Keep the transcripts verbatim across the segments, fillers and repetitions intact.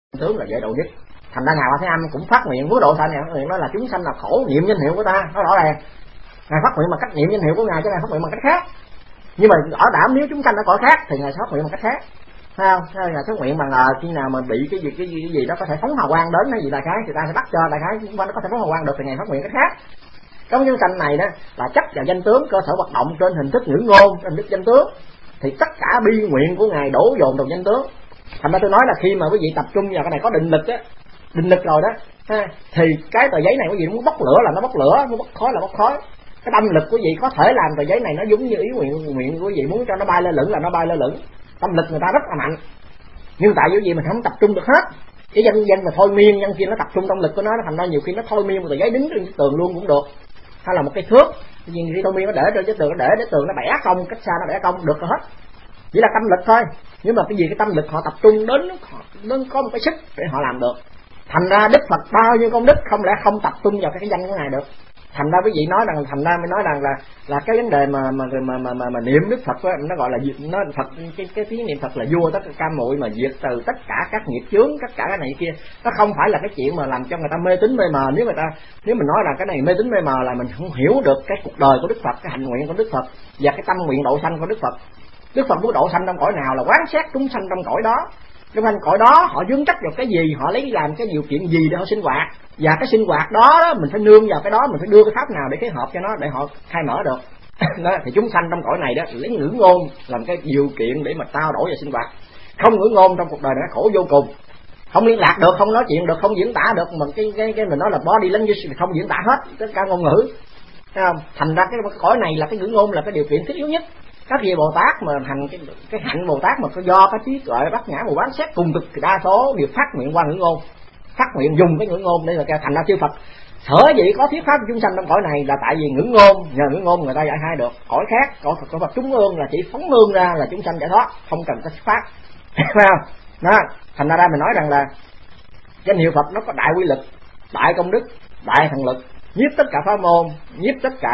tướng là dễ độ nhất. Thành ra Ngài Ba Thế Âm cũng phát nguyện muốn độ sanh này, phát nguyện nói là chúng sanh là khổ niệm danh hiệu của ta, nó rõ ràng. Ngài phát nguyện bằng cách niệm danh hiệu của Ngài chứ Ngài phát nguyện bằng cách khác. Nhưng mà ở đảm nếu chúng sanh ở cõi khác thì Ngài phát nguyện bằng cách khác. Thấy không? Ngài phát nguyện bằng là khi nào mà bị cái gì cái gì cái gì đó có thể phóng hào quang đến hay gì đại khái thì ta sẽ bắt cho đại khái nhưng mà nó có thể phóng hào quang được thì Ngài phát nguyện cách khác. Trong chúng sanh này đó là chấp vào danh tướng, cơ sở hoạt động trên hình thức ngữ ngôn, trên hình thức danh tướng thì tất cả bi nguyện của Ngài đổ dồn vào danh tướng. Thành ra tôi nói là khi mà quý vị tập trung vào cái này có định lực á, định lực rồi đó ha, thì cái tờ giấy này quý vị muốn bốc lửa là nó bốc lửa, muốn bốc khói là bốc khói. Cái tâm lực của quý vị có thể làm tờ giấy này nó giống như ý nguyện nguyện của quý vị muốn cho nó bay lên lửng là nó bay lên lửng. Tâm lực người ta rất là mạnh, nhưng tại vì gì mình không tập trung được hết. Cái dân dân mà thôi miên nhân kia nó tập trung tâm lực của nó, nó thành ra nhiều khi nó thôi miên một tờ giấy đứng trên cái tường luôn cũng được, hay là một cái thước, nhưng khi thôi miên nó để trên cái tường, nó để cái tường nó bẻ cong, cách xa nó bẻ cong được hết. Chỉ là tâm lực thôi, nhưng mà cái gì cái tâm lực họ tập trung đến nó có một cái sức để họ làm được. Thành ra Đức Phật bao nhiêu công đức không lẽ không tập trung vào cái, cái danh của Ngài được. Thành ra quý vị nói rằng thành ra mới nói rằng là là cái vấn đề mà mà mà mà, mà, mà niệm Đức Phật đó, nó gọi là nó Phật cái cái tiếng niệm Phật là vua tất cả cam muội mà diệt từ tất cả các nghiệp chướng, tất cả cái này kia. Nó không phải là cái chuyện mà làm cho người ta mê tín mê mờ. Nếu người ta nếu mình nói là cái này mê tín mê mờ là mình không hiểu được cái cuộc đời của Đức Phật, cái hành nguyện của Đức Phật và cái tâm nguyện độ sanh của Đức Phật. Đức Phật muốn độ sanh trong cõi nào là quán sát chúng sanh trong cõi đó. Trong anh cõi đó họ vướng chấp vào cái gì, họ lấy làm cái điều kiện gì để họ sinh hoạt, và cái sinh hoạt đó mình phải nương vào cái đó, mình phải đưa cái pháp nào để kết hợp cho nó để họ khai mở được. Đó, thì chúng sanh trong cõi này đó lấy ngữ ngôn làm cái điều kiện để mà trao đổi và sinh hoạt. Không ngữ ngôn trong cuộc đời này nó khổ vô cùng, không liên lạc được, không nói chuyện được, không diễn tả được, mà cái cái cái mình nói là body language không diễn tả hết tất cả ngôn ngữ. Thấy không? Thành ra cái cõi này là cái ngữ ngôn là cái điều kiện thiết yếu nhất. Các vị Bồ Tát mà hành cái, cái hạnh Bồ Tát mà có do cái trí tuệ bát nhã một quán xét cùng cực thì đa số đều phát nguyện qua ngữ ngôn, phát nguyện dùng cái ngữ ngôn để là thành ra chư Phật. Sở dĩ có thuyết pháp chúng sanh trong cõi này là tại vì ngữ ngôn, nhờ ngữ ngôn người ta giải khai được. Cõi khác, cõi Phật, cõi Phật chúng ương là chỉ phóng nương ra là chúng sanh giải thoát, không cần có thuyết pháp. Phải không? Đó, thành ra ra mình nói rằng là danh hiệu Phật nó có đại quy lực, đại công đức, đại thần lực, nhiếp tất cả pháp môn, nhiếp tất cả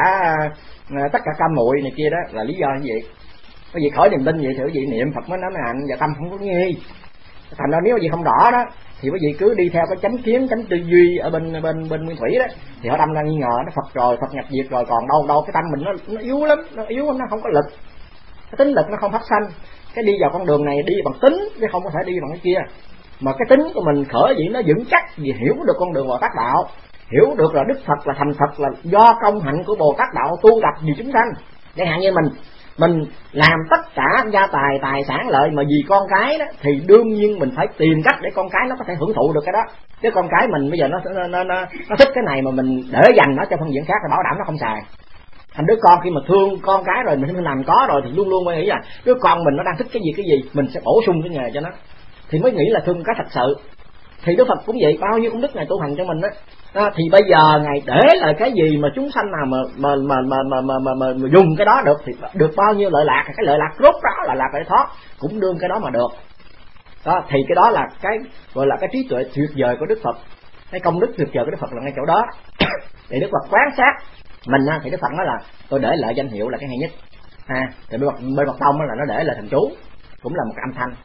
tất cả cam muội này kia đó là lý do như vậy. Cái gì khỏi niềm tin vậy thì quý vị niệm Phật mới nói hạnh và tâm không có nghi. Thành ra nếu quý vị không rõ đó thì quý vị cứ đi theo cái chánh kiến, chánh tư duy ở bên bên bên Nguyên Thủy đó thì họ đâm ra nghi ngờ nó Phật rồi, Phật nhập diệt rồi, còn đâu đâu cái tâm mình nó, nó yếu lắm, nó yếu nó không có lực, cái tính lực nó không phát sanh. Cái đi vào con đường này đi bằng tính chứ không có thể đi bằng cái kia. Mà cái tính của mình khởi dĩ nó vững chắc vì hiểu được con đường Bồ Tát đạo, hiểu được là Đức Phật là thành Phật là do công hạnh của Bồ Tát đạo tu tập vì chúng sanh. Chẳng hạn như mình mình làm tất cả gia tài tài sản lợi mà vì con cái đó thì đương nhiên mình phải tìm cách để con cái nó có thể hưởng thụ được cái đó. Chứ con cái mình bây giờ nó nó nó nó, nó thích cái này mà mình để dành nó cho phương diện khác thì bảo đảm nó không xài. Thành đứa con khi mà thương con cái rồi mình làm có rồi thì luôn luôn phải nghĩ là đứa con mình nó đang thích cái gì cái gì mình sẽ bổ sung cái nghề cho nó thì mới nghĩ là thương cái thật sự. Thì Đức Phật cũng vậy, bao nhiêu công đức Ngài tu hành cho mình đó. À, thì bây giờ Ngài để lại cái gì mà chúng sanh nào mà mà mà mà mà mà, mà, mà, mà dùng cái đó được thì được bao nhiêu lợi lạc, cái lợi lạc rốt ráo là lạc để thoát cũng đương cái đó mà được. Đó, thì cái đó là cái gọi là cái trí tuệ tuyệt vời của Đức Phật, cái công đức tuyệt vời của Đức Phật là ngay chỗ đó. Thì Đức Phật quán sát mình thì Đức Phật nói là tôi để lại danh hiệu là cái hay nhất. À, thì bên bên Bậc Tông là nó để lại thần chú cũng là một cái âm thanh,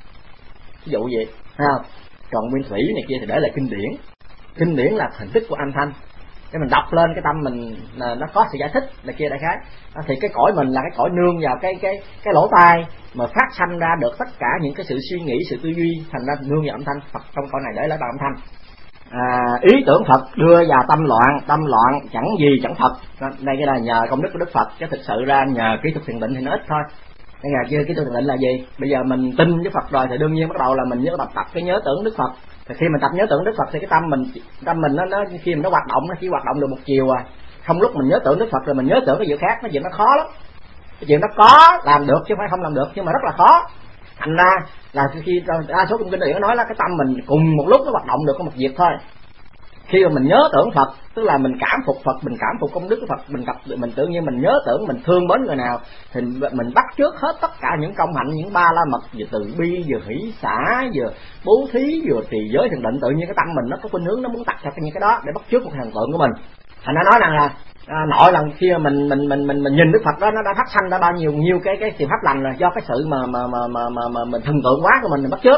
ví dụ vậy, thấy không? Còn Nguyên Thủy này kia thì để lại kinh điển. Kinh điển là hình thức của âm thanh để mình đọc lên cái tâm mình là nó có sự giải thích là kia đại khái. Đó, thì cái cõi mình là cái cõi nương vào cái cái cái lỗ tai mà phát sanh ra được tất cả những cái sự suy nghĩ, sự tư duy, thành ra nương vào âm thanh. Phật trong cõi này để lại bằng âm thanh. À, ý tưởng Phật đưa vào tâm loạn, tâm loạn chẳng gì chẳng Phật. Đó, đây cái là nhờ công đức của Đức Phật, chứ thực sự ra nhờ kỹ thuật thiền định thì nó ít thôi. Cái nhà kia kỹ thuật thiền định là gì? Bây giờ mình tin với Phật rồi thì đương nhiên bắt đầu là mình nhớ tập tập cái nhớ tưởng Đức Phật. Thì khi mình tập nhớ tưởng Đức Phật thì cái tâm mình tâm mình nó nó khi mình nó hoạt động nó chỉ hoạt động được một chiều à. Không lúc mình nhớ tưởng Đức Phật rồi mình nhớ tưởng cái việc khác, nó chuyện nó khó lắm. Cái chuyện nó có làm được chứ không phải không làm được, nhưng mà rất là khó. Thành ra là khi đa số trong kinh điển nó nói là cái tâm mình cùng một lúc nó hoạt động được có một việc thôi. Khi mà mình nhớ tưởng Phật, tức là mình cảm phục Phật, mình cảm phục công đức của Phật, mình gặp mình tự nhiên mình nhớ tưởng mình thương mến người nào thì mình bắt chước hết tất cả những công hạnh, những ba la mật, vừa từ bi, vừa hỷ xả, vừa bố thí, vừa trì giới thiền định, tự nhiên cái tâm mình nó có khuynh hướng nó muốn tập cho những cái đó để bắt chước một thần tượng của mình. Thành ra nói rằng là à, nội là khi mà mình mình mình mình mình nhìn Đức Phật đó nó đã phát sanh ra bao nhiêu nhiêu cái cái thiện pháp lành là do cái sự mà mà mà mà mà, mà mình thần tượng quá của mình, mình bắt chước.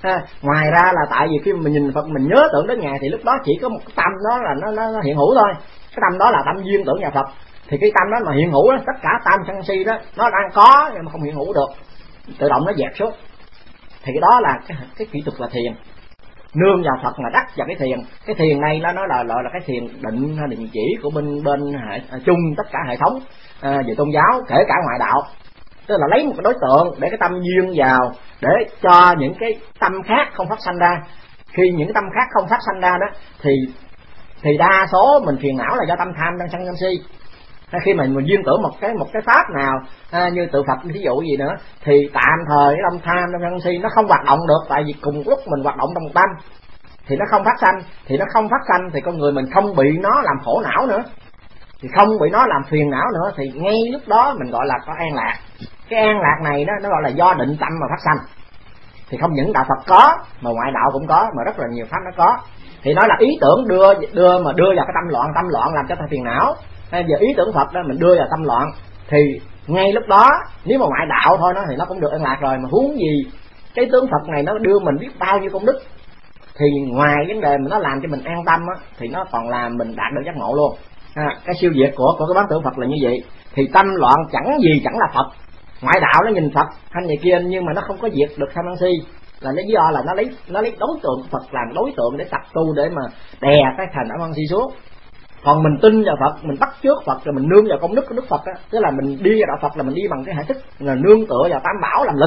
ha. Ngoài ra là tại vì khi mình nhìn Phật mình nhớ tưởng đến Ngài thì lúc đó chỉ có một cái tâm đó là nó, nó, nó hiện hữu thôi. Cái tâm đó là tâm duyên tưởng nhà Phật. Thì cái tâm đó mà hiện hữu đó, tất cả tam sân si đó nó đang có nhưng mà không hiện hữu được, tự động nó dẹp xuống. Thì cái đó là cái, cái kỹ thuật là thiền, nương vào Phật mà đắc vào cái thiền. Cái thiền này nó nó là gọi là cái thiền định hay định chỉ của bên bên hệ, chung tất cả hệ thống à, về tôn giáo kể cả ngoại đạo. Tức là lấy một cái đối tượng để cái tâm duyên vào để cho những cái tâm khác không phát sanh ra. Khi những cái tâm khác không phát sanh ra đó thì thì đa số mình phiền não là do tâm tham đang sân sân si. Khi mà mình duyên tưởng một cái một cái pháp nào à, như tự Phật ví dụ gì nữa thì tạm thời cái tâm tham tâm sân si nó không hoạt động được, tại vì cùng lúc mình hoạt động trong một tâm thì nó không phát sanh, thì nó không phát sanh thì con người mình không bị nó làm khổ não nữa, thì không bị nó làm phiền não nữa, thì ngay lúc đó mình gọi là có an lạc. Cái an lạc này đó nó gọi là do định tâm mà phát sanh. Thì không những đạo Phật có mà ngoại đạo cũng có, mà rất là nhiều pháp nó có. Thì nó là ý tưởng đưa đưa mà đưa vào cái tâm loạn, tâm loạn làm cho ta phiền não. Hay giờ ý tưởng Phật đó mình đưa vào tâm loạn thì ngay lúc đó nếu mà ngoại đạo thôi nó thì nó cũng được an lạc rồi, mà huống gì cái tướng Phật này nó đưa mình biết bao nhiêu công đức. Thì ngoài vấn đề mà nó làm cho mình an tâm á, thì nó còn làm mình đạt được giác ngộ luôn. À, cái siêu diệt của của cái bán tưởng Phật là như vậy. Thì tâm loạn chẳng gì chẳng là Phật. Ngoại đạo nó nhìn Phật hay này kia nhưng mà nó không có diệt được tham sân si, là lý do là nó lấy nó lấy đối tượng Phật làm đối tượng để tập tu để mà đè cái thành tham sân si xuống. Còn mình tin vào Phật, mình bắt chước Phật rồi mình nương vào công đức của Đức Phật á, tức là mình đi vào đạo Phật là mình đi bằng cái hệ thức là nương tựa vào Tam Bảo làm lực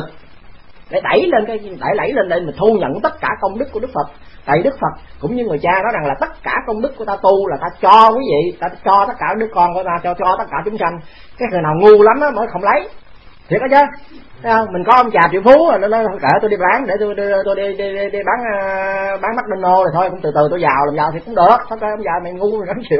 để đẩy lên cái đẩy đẩy lên đây mình thu nhận tất cả công đức của Đức Phật. Tại Đức Phật cũng như người cha nói rằng là tất cả công đức của ta tu là ta cho quý vị, ta cho tất cả đứa con của ta, cho cho tất cả chúng sanh. Cái người nào ngu lắm á mới không lấy. Thiệt đó chứ. Thấy không? Mình có ông trà triệu phú rồi nó nói kệ tôi đi bán để tôi tôi, tôi đi, đi, đi, đi bán uh, bán McDonald's rồi thôi cũng từ từ tôi giàu làm giàu thì cũng được. Thôi ông già mày ngu rồi lắm chịu.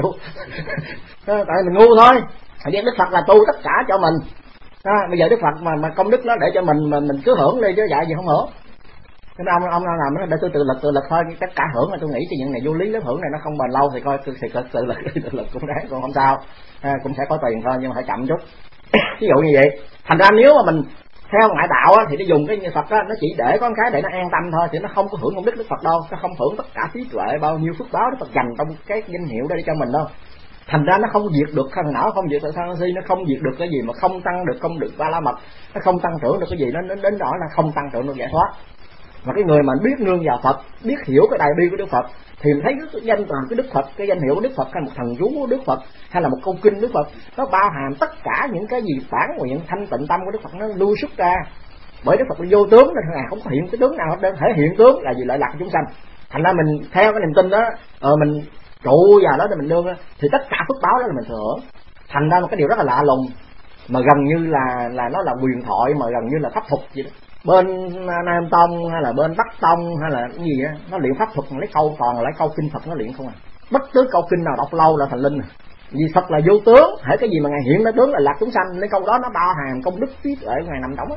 Tại mình ngu thôi. Thật ra Đức Phật là tu tất cả cho mình. À, bây giờ Đức Phật mà mà công đức nó để cho mình mà mình cứ hưởng đi chứ dạy gì không hưởng. Cái ông ông nào làm nó để tôi tự lực tự lực thôi, tất cả hưởng là tôi nghĩ cho những này vô lý lắm, hưởng này nó không bền lâu thì coi tôi thì tự, tự lực tự lực cũng đáng, còn không sao. À, cũng sẽ có tiền thôi nhưng mà phải chậm chút. Ví dụ như vậy. Thành ra nếu mà mình theo ngoại đạo á, thì nó dùng cái như Phật á, nó chỉ để có một cái để nó an tâm thôi, thì nó không có hưởng công đức Đức Phật đâu, nó không hưởng tất cả trí tuệ bao nhiêu phước báo Đức Phật dành trong cái danh hiệu đó để cho mình đâu. Thành ra nó không diệt được thân não, không diệt được tham si, nó không diệt được cái gì mà không tăng được công đức ba la mật, nó không tăng trưởng được cái gì, nó đến đến đó là không tăng trưởng được giải thoát. Mà cái người mà biết nương vào Phật, biết hiểu cái đại bi của Đức Phật thì mình thấy cái danh toàn cái Đức Phật, cái danh hiệu của Đức Phật hay một thần chú của Đức Phật hay là một câu kinh Đức Phật, nó bao hàm tất cả những cái gì bản nguyện thanh tịnh tâm của Đức Phật nó lưu xuất ra. Bởi Đức Phật là vô tướng nên Ngài không có hiện cái tướng nào hết, thể hiện tướng là gì lợi lạc chúng sanh. Thành ra mình theo cái niềm tin đó, ờ, mình trụ vào đó để mình nương thì tất cả phước báo đó là mình thừa hưởng. Thành ra một cái điều rất là lạ lùng mà gần như là là nó là quyền thoại mà gần như là pháp thuật vậy đó. Bên Nam Tông hay là bên Bắc Tông hay là cái gì á, nó luyện pháp thuật lấy câu toàn là lấy câu kinh Phật nó luyện không à. Bất cứ câu kinh nào đọc lâu là thành linh à. Vì Phật là vô tướng, hễ cái gì mà Ngài hiện nó tướng là lạc chúng sanh, lấy câu đó nó bao hàm công đức trí tuệ của Ngài nằm trong á.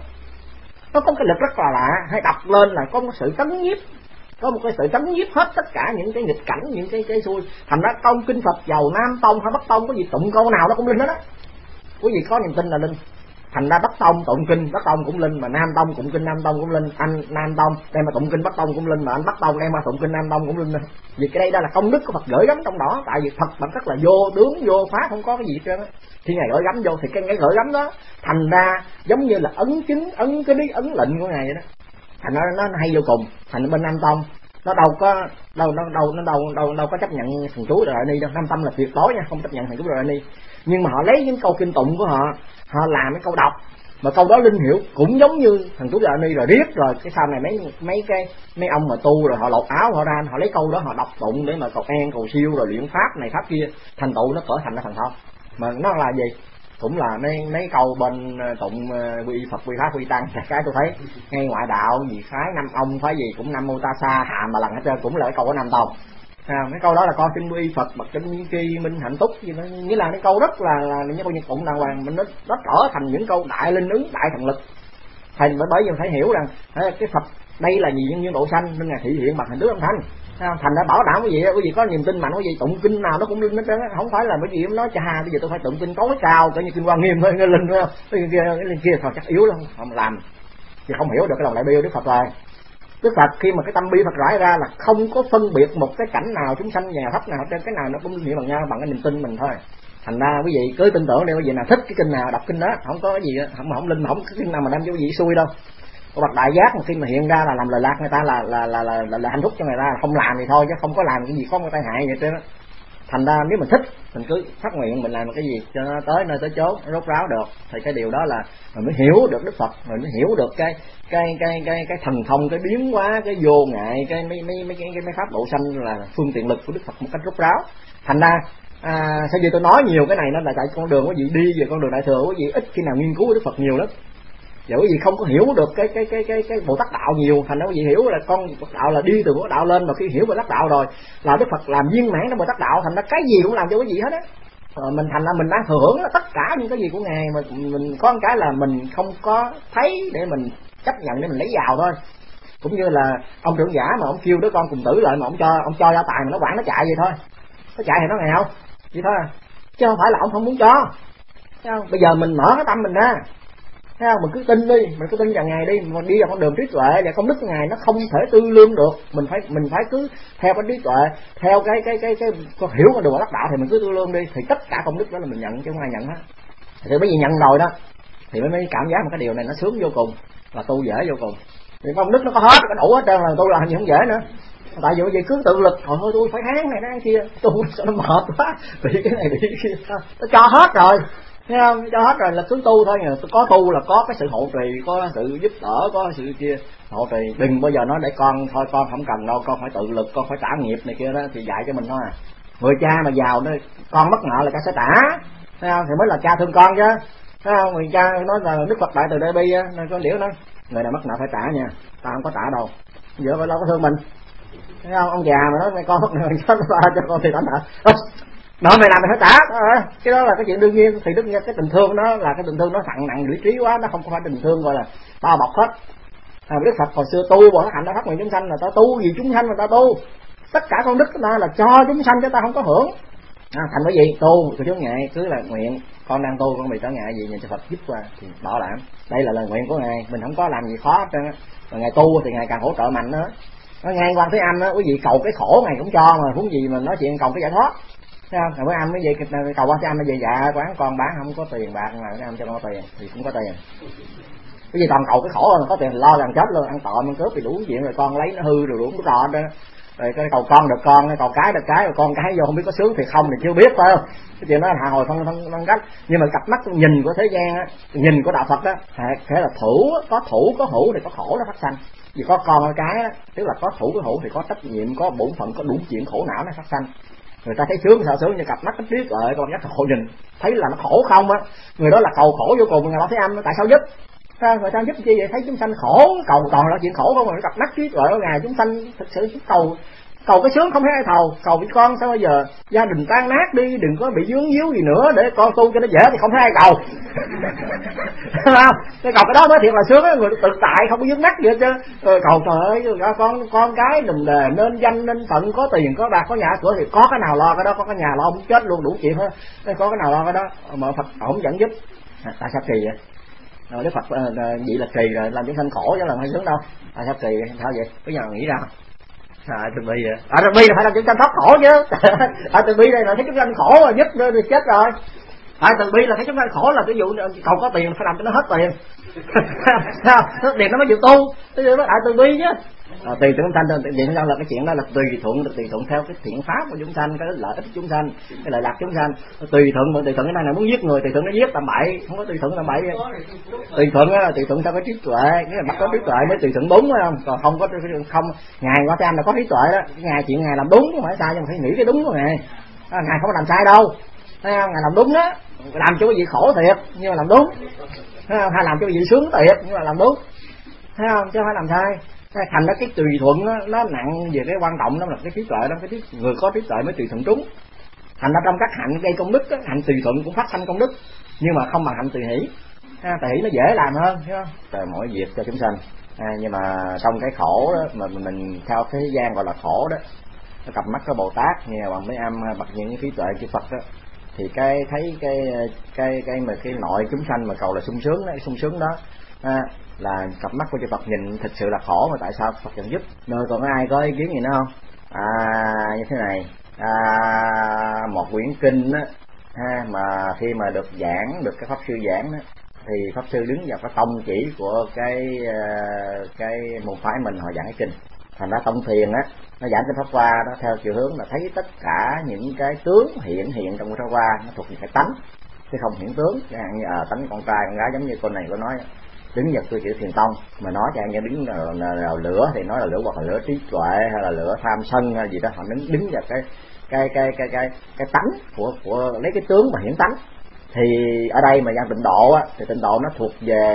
Nó có cái lực rất là lạ, hay đọc lên là có một sự trấn nhiếp, có một cái sự trấn nhiếp hết tất cả những cái nghịch cảnh, những cái cái xui. Thành ra công kinh Phật giàu Nam Tông hay Bắc Tông có gì tụng câu nào nó cũng linh hết á. Quý vị có niềm tin là linh. Thành ra Bắc Tông tụng kinh Bắc Tông cũng linh, mà Nam Tông tụng kinh Nam Tông cũng linh. Anh Nam Tông đem mà tụng kinh Bắc Tông cũng linh, mà anh Bắc Tông đem mà tụng kinh Nam Tông cũng linh. Vì cái đây đó là công đức của Phật gửi gắm trong đó, tại vì Phật bản chất là vô tướng vô pháp, không có cái gì hết trơn á. Khi Ngài gửi gắm vô thì cái cái gửi gắm đó thành ra giống như là ấn chứng, ấn cái lý ấn lệnh của Ngài vậy đó. Thành ra nó, nó hay vô cùng. Thành bên Nam Tông nó đâu có đâu nó đâu nó đâu đâu đâu có chấp nhận thần chú Đại Ni đâu. Nam Tông là tuyệt đối nha, không chấp nhận thần chú Đại Ni. Nhưng mà họ lấy những câu kinh tụng của họ, họ làm cái câu đọc mà câu đó linh hiểu cũng giống như thần chú Đại Ni rồi riết rồi cái sau này mấy mấy cái mấy ông mà tu rồi họ lột áo họ ra họ lấy câu đó họ đọc tụng để mà cầu an cầu siêu rồi luyện pháp này pháp kia, thành tựu nó trở thành ra thần thông. Mà nó là gì? Cũng là mấy mấy câu bên tụng quy Phật quy pháp quy tăng, cái tôi thấy ngay ngoại đạo gì phái năm ông phái gì cũng năm mô ta sa hạ mà lần hết trơn cũng là cái câu của Nam Tông. À, mấy câu đó là con kinh quy Phật bậc chân kỳ minh hạnh túc gì đó, nghĩa là cái câu rất là là những câu như tụng đàng hoàng, mình nó nó trở thành những câu đại linh ứng đại thần lực. Thành bởi bởi vì phải hiểu rằng cái Phật đây là gì nhân duyên độ sanh nên Ngài thị hiện bằng hình tướng âm thanh. Thành ra bảo đảm quý vị, quý vị có niềm tin mạnh quý vị tụng kinh nào nó cũng linh hết trơn, không phải là bởi vì nói cha bây giờ tôi phải tụng kinh tối cao cỡ như kinh Quan Nghiêm thôi cái linh phải không? Cái kia cái linh kia thôi chắc yếu lắm không làm, thì không hiểu được cái lòng đại bi của Đức Phật rồi. Đức Phật khi mà cái tâm bi Phật rải ra là không có phân biệt một cái cảnh nào chúng sanh nhà thấp nào trên cái nào nó cũng nghĩa bằng nhau bằng cái niềm tin mình thôi. Thành ra quý vị cứ tin tưởng đi, quý vị nào thích cái kinh nào đọc kinh đó, không có cái gì không không linh không có kinh nào mà đem cho quý vị xui đâu. Có bậc đại giác mà khi mà hiện ra là làm lời lạc người ta là là là là, là, là hạnh phúc cho người ta, không làm thì thôi chứ không có làm cái gì có cái tai hại vậy trơn á. Thành ra nếu mình thích mình cứ phát nguyện mình làm cái gì cho nó tới nơi tới chốn rốt ráo được, thì cái điều đó là mình mới hiểu được Đức Phật, mình mới hiểu được cái cái cái cái cái thần thông, cái biến hóa, cái vô ngại, cái mấy mấy mấy cái, cái mấy pháp độ sanh là phương tiện lực của Đức Phật một cách rốt ráo. Thành ra à, sao giờ tôi nói nhiều cái này nó là tại con đường quý vị đi về con đường đại thừa, quý vị ít khi nào nghiên cứu Đức Phật nhiều lắm. Giờ quý vị không có hiểu được cái cái cái cái cái Bồ Tát đạo nhiều, thành ra quý vị hiểu là con Bồ Tát đạo là đi từ Bồ Tát đạo lên, mà khi hiểu Bồ Tát đạo rồi là Đức Phật làm viên mãn trong Bồ Tát đạo, thành ra cái gì cũng làm cho quý vị hết á. Ờ, mình thành ra mình đang thừa hưởng tất cả những cái gì của ngài, mà mình có một cái là mình không có thấy để mình chấp nhận để mình lấy vào thôi. Cũng như là ông trưởng giả mà ông kêu đứa con cùng tử lại mà ông cho ông cho gia tài mà nó quản nó chạy vậy thôi, nó chạy thì nó nghèo vậy thôi à. Chứ không phải là ông không muốn cho. Thấy không? Bây giờ mình mở cái tâm mình ra, thấy không? Mình cứ tin đi, mình cứ tin vào ngài đi, mình đi vào con đường trí tuệ và công đức của ngài nó không thể tư lương được, mình phải mình phải cứ theo cái trí tuệ, theo cái cái cái cái, cái hiểu con đường đắc đạo thì mình cứ tư lương đi, thì tất cả công đức đó là mình nhận chứ không ai nhận hết. Thì bởi vì nhận rồi đó thì mới mới cảm giác một cái điều này nó sướng vô cùng và tu dễ vô cùng. Thì công đức nó có hết, có đủ hết trơn, là tu làm gì không dễ nữa. Tại vì vậy cứ tự lực, thôi thôi tôi phải tháng này tháng kia, tôi sao nó mệt quá, bị cái này bị cái kia, nó cho hết rồi. Thấy không? Cho hết rồi là cứ tu thôi, có tu là có cái sự hộ trì, có sự giúp đỡ, có sự kia hộ trì. Đừng bao giờ nói để con thôi con không cần đâu, con phải tự lực, con phải trả nghiệp này kia đó, thì dạy cho mình thôi à. Người cha mà giàu đó, con mất nợ là cha sẽ trả, thấy không? Thì mới là cha thương con chứ, thấy không? Người cha nói là Đức Phật Đại Từ Đại Bi á, nên con điểu nói người nào mất nợ phải trả nha, ta không có trả đâu, giờ phải đâu có thương mình, thấy không? Ông già mà nói con mất nợ cho con thì trả nợ, nó mày làm mày phải trả, cái đó là cái chuyện đương nhiên. Thì tất nhiên cái tình thương đó là cái tình thương nó nặng nặng lý trí quá, nó không phải tình thương gọi là bao bọc hết. À, Đức Phật hồi xưa tu bọn hạnh đã phát nguyện chúng sanh là ta tu vì chúng sanh mà ta tu, tất cả công đức đó là cho chúng sanh chứ ta không có hưởng. À, thành cái gì tu của chướng ngại cứ là nguyện con đang tu con bị trở ngại gì nhờ cho Phật giúp qua thì bảo đảm đây là lời nguyện của ngài, mình không có làm gì khó hết trơn á. Mà ngài tu thì ngài càng hỗ trợ mạnh nữa. Nó ngang quan Thế Âm á, quý vị cầu cái khổ ngài cũng cho, mà huống gì mà nói chuyện cầu cái giải thoát. Thấy không? Rồi với anh mới vậy, cầu quan Thế Âm mới vậy, dạ quán con bán không có tiền bạc mà Thế Âm cho con tiền thì cũng có tiền. Cái gì toàn cầu cái khổ là có tiền lo gần chết luôn, ăn tội ăn cướp thì đủ chuyện rồi, con lấy nó hư rồi đủ trò đó. Rồi cái cầu con được con, cầu cái được cái, rồi con cái vô không biết có sướng thì không thì chưa biết, phải không? Cái chuyện đó là hạ hồi phân phân phân cách. Nhưng mà cặp mắt nhìn của thế gian á, nhìn của đạo Phật đó, thế là thủ có thủ có hữu thì có khổ nó phát sanh. Vì có con có cái đó, tức là có thủ có hữu thì có trách nhiệm, có bổn phận, có đủ chuyện khổ não nó phát sanh. Người ta thấy sướng sao sướng, như cặp mắt cái trí tuệ con nhắc khổ nhìn thấy là nó khổ không á, người đó là cầu khổ vô cùng. Ngài Bảo Thế Âm tại sao giúp? Sao người ta giúp chi vậy? Thấy chúng sanh khổ, cầu toàn là chuyện khổ không, mà cặp mắt trí tuệ của ngài chúng sanh thực sự cầu cầu cái sướng không thấy ai thầu, cầu với con sao bây giờ gia đình tan nát đi, đừng có bị dướng díu gì nữa để con tu cho nó dễ thì không thấy ai cầu. Không? Cái cầu cái đó mới thiệt là sướng á, người tự tại không có dướng mắt gì hết chứ. Rồi cầu trời ơi con con cái đừng đề nên danh nên phận, có tiền có bạc có nhà cửa thì có cái nào lo cái đó, có cái nhà lo không chết luôn đủ chuyện hết, có cái nào lo cái đó mà Phật ổng vẫn giúp. À, tại sao kỳ vậy? Rồi Đức Phật uh, vậy là kỳ rồi, làm chúng sanh khổ chứ làm hay sướng đâu. Tại sao kỳ vậy? Sao vậy? Bây giờ nghĩ ra à, từ bi vậy. À, từ bi là phải làm chúng sanh thoát khổ chứ. À, từ bi đây là thấy chúng sanh khổ rồi giúp rồi chết rồi. À, từ bi là thấy chúng sanh khổ là cái vụ cầu có tiền phải làm cho nó hết tiền. Sao? Hết tiền nó mới chịu tu. Cái gì đó đại từ bi chứ. À, tùy chúng sanh tự nhiên là cái chuyện đó là tùy thuận tùy thuận theo cái thiện pháp của chúng sanh, cái lợi ích của chúng sanh, cái lợi lạc chúng sanh. Tùy thuận mà tùy thuận cái này là muốn giết người, tùy thuận nó giết tầm bậy, không có tùy thuận tầm bậy. Tùy thuận á, tùy thuận theo cái trí tuệ, cái là bắt có trí tuệ mới tùy thuận đúng, phải không? Còn không có không ngài qua Thế Âm là có trí tuệ đó, cái ngài chuyện ngài làm đúng không phải sai, nhưng mà phải nghĩ cái đúng của ngài. À, ngài không có làm sai đâu, thấy không? Ngài làm đúng đó, làm cho cái gì khổ thiệt nhưng mà làm đúng, thấy không? Hay làm cho cái gì sướng thiệt nhưng mà làm đúng, thấy không? Chứ không phải làm sai. Thành ra cái tùy thuận đó, nó nặng về cái quan trọng đó là cái trí tuệ đó, cái trí, người có trí tuệ mới tùy thuận trúng. Thành ra trong các hạnh gây công đức đó, hạnh tùy thuận cũng phát sanh công đức, nhưng mà không bằng hạnh tùy hỷ. À, tùy hỷ nó dễ làm hơn, thấy không? Trời mỗi việc cho chúng sanh. À, nhưng mà trong cái khổ đó mà mình, mình theo thế gian gọi là khổ đó, cái cặp mắt của Bồ Tát nghe bằng mấy âm bậc những cái trí tuệ của Phật đó, thì cái thấy cái cái cái mà cái nội chúng sanh mà cầu là sung sướng đó, sung sướng đó à, là cặp mắt của chư Phật nhìn thực sự là khổ mà tại sao Phật vẫn giúp. Rồi còn có ai có ý kiến gì nữa không? À, như thế này, à, một quyển kinh á, ha, mà khi mà được giảng, được cái pháp sư giảng đó, thì pháp sư đứng vào cái tông chỉ của cái cái môn phái mình họ giảng cái kinh. Thành ra tông thiền á, nó giảng cái pháp hoa đó theo chiều hướng là thấy tất cả những cái tướng hiện hiện trong cái pháp hoa nó thuộc về cái tánh chứ không hiện tướng. Chẳng hạn như à, tánh con trai con gái, giống như con này có nói đứng vào tôi chữ thiền tông mà nói cho anh nghe đứng là, là, là lửa thì nói là lửa hoặc là lửa trí tuệ hay là lửa tham sân hay gì đó, họ đứng đứng vào cái cái cái cái cái cái tánh của của lấy cái tướng mà hiển tánh. Thì ở đây mà gian tịnh độ á, thì tịnh độ nó thuộc về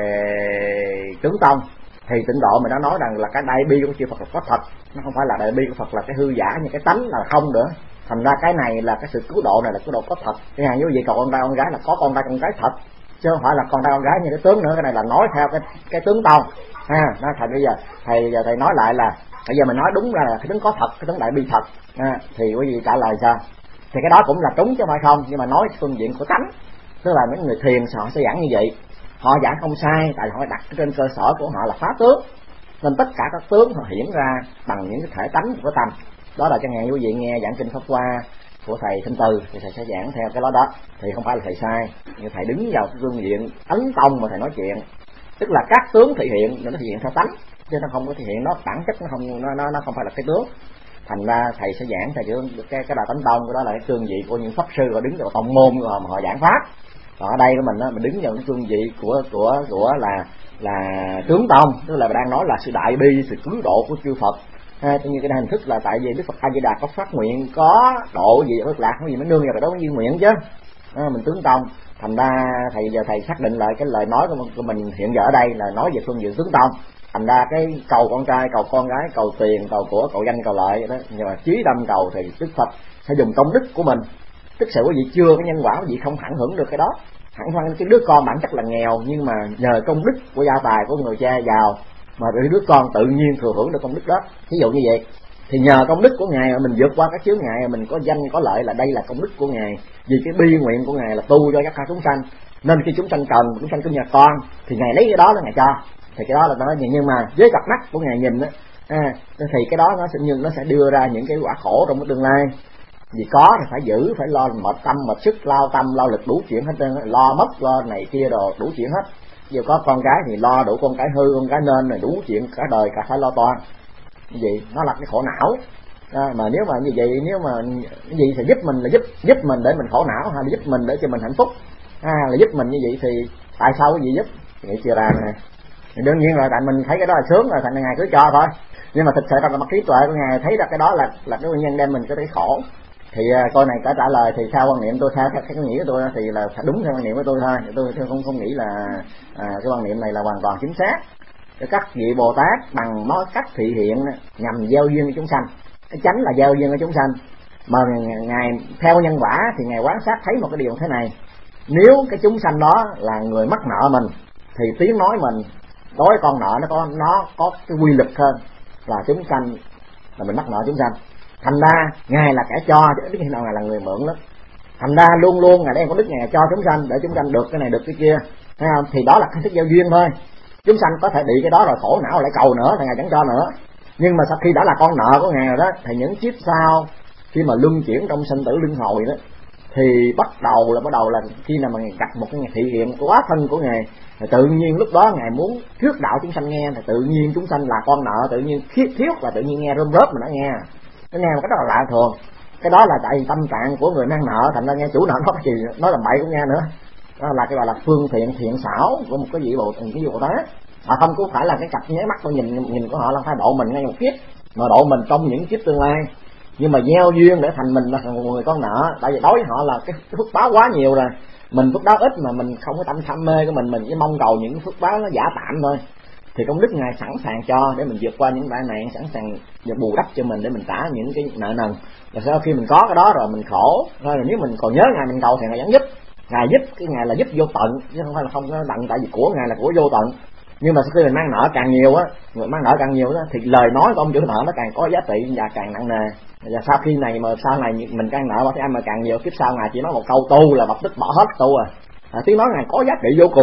tướng tông. Thì tịnh độ mà nó nói rằng là cái đại bi của chư Phật là có thật, nó không phải là đại bi của Phật là cái hư giả như cái tánh là không nữa. Thành ra cái này là cái sự cứu độ này là cứu độ có thật. Cái hàng như vậy còn con trai con gái là có con trai con gái thật, chứ không phải là con trai con gái như cái tướng nữa. Cái này là nói theo cái cái tướng tông ha. Nó thành bây giờ thầy giờ thầy nói lại là bây giờ mình nói đúng ra là cái tướng có thật, cái tướng đại bi thật ha. Thì quý vị trả lời sao? Thì cái đó cũng là trúng chứ không phải không, nhưng mà nói phương diện của tánh, tức là những người thiền họ sẽ giảng như vậy. Họ giảng không sai, tại họ đặt trên cơ sở của họ là phá tướng, nên tất cả các tướng họ hiển ra bằng những cái thể tánh của tâm. Đó là chẳng hạn quý vị nghe giảng kinh Pháp Hoa của thầy Thanh Từ thì thầy sẽ giảng theo cái đó đó, thì không phải là thầy sai, nhưng thầy đứng vào cái phương diện ấn tông mà thầy nói chuyện, tức là các tướng thể hiện nó thể hiện theo tánh, chứ nó không có thể hiện nó bản chất, nó không nó nó, nó không phải là cái tướng. Thành ra thầy sẽ giảng theo cái cái đạo tánh tông, cái đó là cái cương vị của những pháp sư họ đứng vào tông môn của họ mà họ giảng pháp. Còn ở đây của mình á, mình đứng vào cái cương vị của của của là là tướng tông, tức là đang nói là sự đại bi, sự cứu độ của chư Phật. Ha, như cái hình thức là tại vì Đức Phật A Di Đà có phát nguyện có độ gì ở Cực Lạc, cái gì mới nương vào cái đó có duy nguyện chứ. À, mình tướng tông. Thành ra thầy giờ thầy xác định lại cái lời nói của mình hiện giờ ở đây là nói về phương diện tướng tông. Thành ra cái cầu con trai, cầu con gái, cầu tiền, cầu của, cầu danh, cầu lợi đó, nhưng mà chí tâm cầu thì Đức Phật sẽ dùng công đức của mình. Tức sự quý vị chưa cái nhân quả, quý vị không hẳn hưởng được cái đó. Hẳn hoan cái đứa con bản chất là nghèo, nhưng mà nhờ công đức của gia tài của người cha giàu mà đứa con tự nhiên thừa hưởng được công đức đó. Ví dụ như vậy, thì nhờ công đức của Ngài mà mình vượt qua các chướng ngại, mình có danh có lợi, là đây là công đức của Ngài. Vì cái bi nguyện của Ngài là tu cho tất cả chúng sanh, nên khi chúng sanh cần, chúng sanh cứ nhờ con thì Ngài lấy cái đó là Ngài cho. Thì cái đó là nó, nhưng mà với cặp mắt của Ngài nhìn á, à, thì cái đó nó sẽ nhưng nó sẽ đưa ra những cái quả khổ trong cái tương lai. Vì có thì phải giữ, phải lo mệt tâm mệt sức, lao tâm lao lực đủ chuyện hết trơn, lo mất lo này kia đồ đủ chuyện hết. Giờ có con gái thì lo đủ con cái hư, con cái nên là đủ chuyện cả đời cả phải lo toan. Như vậy nó là cái khổ não. À, mà nếu mà như vậy, nếu mà cái gì thì giúp mình là giúp giúp mình để mình khổ não, hay là giúp mình để cho mình hạnh phúc, à, là giúp mình như vậy thì tại sao cái gì giúp? Nghĩ chưa ra nè. Thì đương nhiên là tại mình thấy cái đó là sướng rồi, thành Ngài cứ cho thôi. Nhưng mà thực sự trong mặt trí tuệ của Ngài thấy là cái đó là là cái nguyên nhân đem mình có thấy khổ. Thì uh, coi này cả trả lời thì sao quan niệm tôi, theo cái cái nghĩ của tôi thì là đúng theo quan niệm của tôi thôi. Tôi, tôi không không nghĩ là à, cái quan niệm này là hoàn toàn chính xác. Các vị Bồ Tát bằng nó cách thị hiện nhằm gieo duyên với chúng sanh. Cái chánh là gieo duyên với chúng sanh. Mà Ngài theo nhân quả thì Ngài quan sát thấy một cái điều thế này: nếu cái chúng sanh đó là người mắc nợ mình thì tiếng nói mình đối với con nợ nó có nó có cái quy lực hơn là chúng sanh là mình mắc nợ chúng sanh. Thành ra Ngài là kẻ cho chứ biết khi nào Ngài là người mượn lắm. Thành ra luôn luôn Ngài đem có đức Ngài cho chúng sanh để chúng sanh được cái này được cái kia, thấy không? Thì đó là cái thức gieo duyên thôi. Chúng sanh có thể bị cái đó rồi khổ não lại cầu nữa thì Ngài chẳng cho nữa. Nhưng mà sau khi đã là con nợ của Ngài rồi đó, thì những kiếp sau khi mà luân chuyển trong sinh tử luân hồi đó, thì bắt đầu là bắt đầu là khi nào mà Ngài gặp một cái thị hiện của quá thân của Ngài, thì tự nhiên lúc đó Ngài muốn thuyết đạo chúng sanh nghe, thì tự nhiên chúng sanh là con nợ, tự nhiên khiết thiếu là tự nhiên nghe rơm rớp mà nó nghe. Nó nghe một cách rất là lạ thường. Cái đó là tại tâm trạng của người mang nợ, thành ra nghe chủ nợ nói gì nói làm bậy cũng nghe nữa. Đó là cái gọi là phương thiện thiện xảo của một cái vị bộ cái vị Bồ Tát. Mà không có phải là cái cặp nháy mắt của nhìn nhìn của họ là phải độ mình ngay một kiếp, mà độ mình trong những kiếp tương lai. Nhưng mà gieo duyên để thành mình là một người con nợ, tại vì đối với họ là cái, cái phước báo quá nhiều rồi. Mình phước báo ít mà mình không có tâm tham mê của mình, mình chỉ mong cầu những phước báo nó giả tạm thôi. Thì công đức Ngài sẵn sàng cho để mình vượt qua những tai nạn, sẵn sàng bù đắp cho mình để mình trả những cái nợ nần. Và sau khi mình có cái đó rồi mình khổ, rồi nếu mình còn nhớ Ngài mình cầu thì Ngài vẫn giúp. Ngài giúp, cái Ngài là giúp vô tận chứ không phải là không có tận, tại vì của Ngài là của vô tận. Nhưng mà sau khi mình mang nợ càng nhiều á, người mang nợ càng nhiều đó, thì lời nói của ông chủ nợ nó càng có giá trị và càng nặng nề. Và sau khi này mà sau này mình càng nợ thì em mà càng nhiều, kiếp sau Ngài chỉ nói một câu tu là bập tức bỏ hết tu à. À, tiếng nói Ngài có giá trị vô cùng.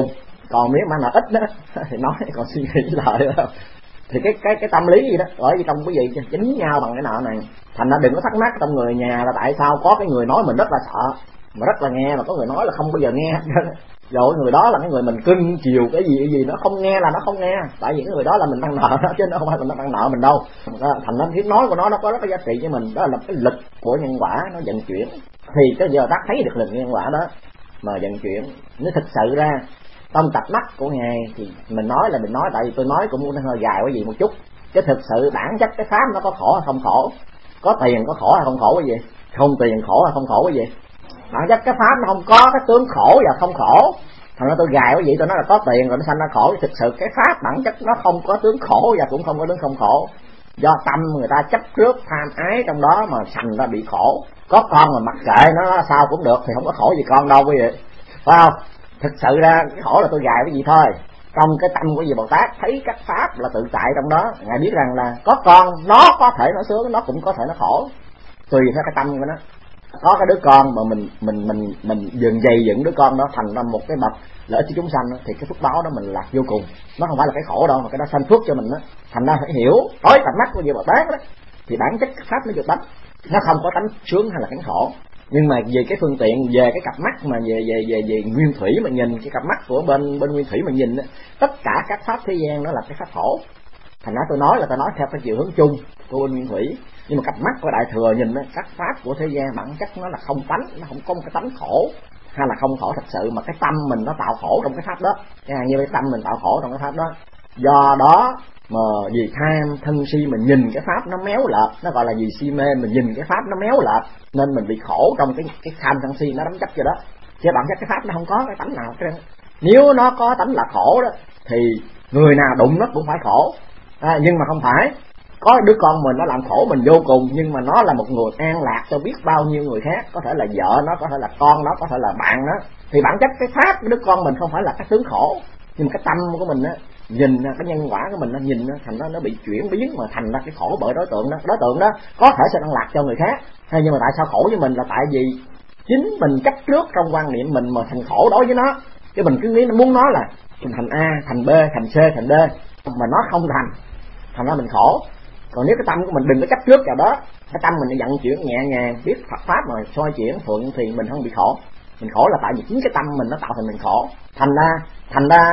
còn nếu mà nó ít đó thì nói còn suy nghĩ lời đó. Thì cái cái cái tâm lý gì đó ở trong cái gì chính nhau bằng cái nợ này. Thành ra đừng có thắc mắc trong người nhà là tại sao có cái người nói mình rất là sợ mà rất là nghe, mà có người nói là không bao giờ nghe. Rồi người đó là cái người mình cưng chiều cái gì cái gì nó không nghe là nó không nghe, tại vì cái người đó là mình đang nợ đó chứ nó không phải mình đang nợ mình đâu. Thành ra tiếng nói của nó nó có rất có giá trị cho mình, đó là cái lực của nhân quả nó vận chuyển. Thì cái giờ ta thấy được lực nhân quả đó mà vận chuyển. Nếu thực sự ra trong cặp mắt của Ngài thì mình nói là mình nói tại vì tôi nói cũng hơi dài cái gì một chút, chứ thực sự bản chất cái pháp nó có khổ hay không khổ, có tiền có khổ hay không khổ cái gì, không tiền khổ hay không khổ cái gì. Bản chất cái pháp nó không có cái tướng khổ và không khổ. Thành ra tôi gài cái gì tôi nói là có tiền rồi nó sanh ra khổ, thực sự cái pháp bản chất nó không có tướng khổ và cũng không có tướng không khổ. Do tâm người ta chấp trước tham ái trong đó mà thành ra bị khổ. Có con mà mặc kệ nó sao cũng được thì không có khổ gì con đâu quý vị, phải không? Thực sự ra cái khổ là tôi gài cái gì thôi. Trong cái tâm của vị Bồ Tát thấy các pháp là tự tại trong đó, Ngài biết rằng là có con nó có thể nó sướng, nó cũng có thể nó khổ, tùy theo cái tâm của nó. Có cái đứa con mà mình mình mình mình dừng dày dựng đứa con đó thành ra một cái bậc lợi ích cho chúng sanh đó, thì cái phước báo đó mình lạc vô cùng. Nó không phải là cái khổ đâu mà cái đó sanh phước cho mình đó. Thành ra phải hiểu tối tận mắt của vị Bồ Tát đó thì bản chất pháp nó vô tánh, nó không có tánh sướng hay là tánh khổ. Nhưng mà về cái phương tiện, về cái cặp mắt mà về về về về nguyên thủy mà nhìn, cái cặp mắt của bên bên nguyên thủy mà nhìn đó, tất cả các pháp thế gian đó là cái pháp khổ. Thành ra tôi nói là tôi nói theo cái chiều hướng chung của bên nguyên thủy, nhưng mà cặp mắt của Đại Thừa nhìn đó, các pháp của thế gian bản chất nó là không tánh, nó không có một cái tánh khổ hay là không khổ thật sự, mà cái tâm mình nó tạo khổ trong cái pháp đó. Cái như cái tâm mình tạo khổ trong cái pháp đó. Do đó mà vì tham thân si mình nhìn cái pháp nó méo lệch, nó gọi là vì si mê, mình nhìn cái pháp nó méo lệch nên mình bị khổ trong cái cái tham sân si nó đắm chấp cho đó. Chứ bản chất cái pháp nó không có cái tánh nào hết. Nếu nó có tánh là khổ đó thì người nào đụng nó cũng phải khổ. À, nhưng mà không phải. Có đứa con mình nó làm khổ mình vô cùng, nhưng mà nó là một người an lạc cho biết bao nhiêu người khác, có thể là vợ nó, có thể là con nó, có thể là bạn nó. Thì bản chất cái pháp của đứa con mình không phải là cái tướng khổ, nhưng mà cái tâm của mình á, nhìn cái nhân quả của mình nó nhìn nó thành ra nó bị chuyển biến mà thành ra cái khổ bởi đối tượng đó. Đối tượng đó có thể sẽ an lạc cho người khác, hay nhưng mà tại sao khổ với mình là tại vì chính mình chấp trước trong quan niệm mình mà thành khổ đối với nó. Chứ mình cứ nghĩ nó muốn nó là thành A, thành B, thành C, thành D mà nó không thành, thành ra mình khổ. Còn nếu cái tâm của mình đừng có chấp trước vào đó, cái tâm mình vận chuyển nhẹ nhàng, biết Phật pháp mà xoay chuyển thuận thì mình không bị khổ. Mình khổ là tại vì chính cái tâm mình nó tạo thành mình khổ. Thành ra thành ra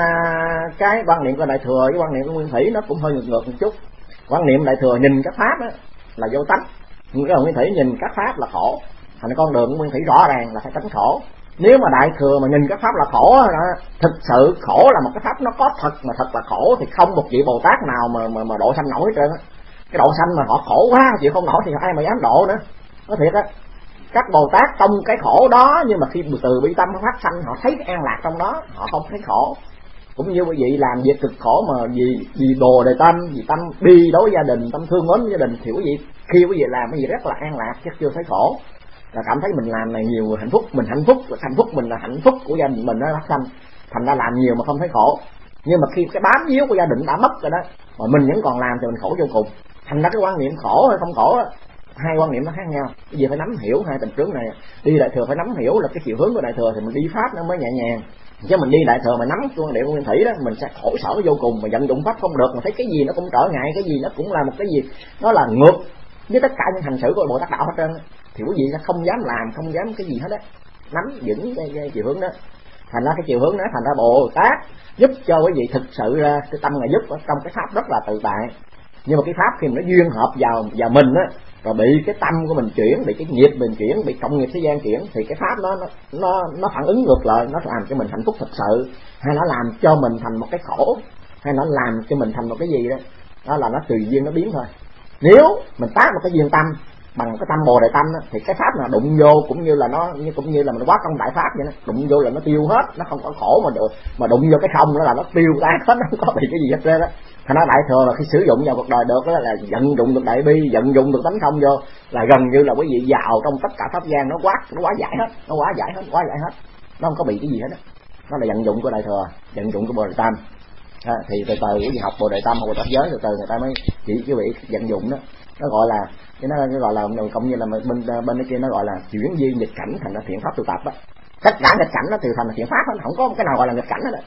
cái quan niệm của Đại Thừa với quan niệm của Nguyên Thủy nó cũng hơi ngược ngược một chút. Quan niệm Đại Thừa nhìn các pháp á là vô tánh, nhưng cái Nguyên Thủy nhìn các pháp là khổ. Thành ra con đường của Nguyên Thủy rõ ràng là phải tránh khổ. Nếu mà Đại Thừa mà nhìn các pháp là khổ đó, thực sự khổ là một cái pháp nó có thật mà thật là khổ thì không một vị Bồ Tát nào mà mà, mà độ sanh nổi hết trơn á. Cái độ sanh mà họ khổ quá chịu không nổi thì ai mà dám độ nữa. Nói thiệt á, các Bồ Tát trong cái khổ đó nhưng mà khi từ bi tâm phát sanh họ thấy cái an lạc trong đó, họ không thấy khổ. Cũng như quý vị làm việc cực khổ mà vì vì đồ đề tâm, vì tâm bi đối với gia đình, tâm thương mến với gia đình thì quý vị khi quý vị làm cái gì rất là an lạc chứ chưa thấy khổ. Là cảm thấy mình làm này nhiều hạnh phúc, mình hạnh phúc, hạnh phúc mình là hạnh phúc của gia đình mình nó phát sanh. Thành ra làm nhiều mà không thấy khổ. Nhưng mà khi cái bám víu của gia đình đã mất rồi đó, mà mình vẫn còn làm thì mình khổ vô cùng. Thành ra cái quan niệm khổ hay không khổ, hai quan niệm nó khác nhau. Cái gì phải nắm hiểu hai tình tướng này. Đi Đại Thừa phải nắm hiểu là cái chiều hướng của Đại Thừa thì mình đi pháp nó mới nhẹ nhàng. Chứ mình đi Đại Thừa mà nắm quan niệm của Nguyên Thủy đó, mình sẽ khổ sở vô cùng, mà vận dụng pháp không được, mà thấy cái gì nó cũng trở ngại, cái gì nó cũng là một cái gì nó là ngược với tất cả những hành xử của Bồ Tát đạo hết trơn. Thì quý vị sẽ không dám làm, không dám cái gì hết á, nắm vững cái, cái chiều hướng đó. Thành ra cái chiều hướng đó thành ra Bồ Tát giúp cho quý vị thực sự ra cái tâm là giúp ở trong cái pháp rất là tự tại. Nhưng mà cái pháp khi mà nó duyên hợp vào vào mình á, rồi bị cái tâm của mình chuyển, bị cái nghiệp mình chuyển, bị cộng nghiệp thế gian chuyển, thì cái pháp nó nó nó phản ứng ngược lại, nó làm cho mình hạnh phúc thật sự, hay nó làm cho mình thành một cái khổ, hay nó làm cho mình thành một cái gì đó, đó là nó tùy duyên nó biến thôi. Nếu mình tác một cái duyên tâm bằng cái tâm Bồ Đề tâm đó, thì cái pháp nào đụng vô cũng như là nó như cũng như là mình quá công đại pháp vậy đó, đụng vô là nó tiêu hết, nó không có khổ, mà được mà đụng vô cái không nữa là nó tiêu tan hết, nó không có bị cái gì hết trơn đó. Thành ra Đại Thừa là khi sử dụng vào cuộc đời được đó là vận dụng được đại bi, vận dụng được tánh không vô là gần như là quý vị vào trong tất cả pháp gian nó quá nó quá giải hết, nó quá giải hết, quá giải hết, nó không có bị cái gì hết đó. Nó là vận dụng của Đại Thừa, vận dụng của Bồ Đề tâm. À, thì từ từ quý vị học Bồ Đề tâm hoặc Bồ Tát giới từ từ người ta mới chỉ quý vị vận dụng đó. Nó gọi là cái nó, nó gọi là cũng như là bên bên cái kia nó gọi là chuyển di nghịch cảnh thành ra thiện pháp tu tập á. Tất cả nghịch cảnh nó từ thành là thiện pháp hết, không có cái nào gọi là nghịch cảnh hết.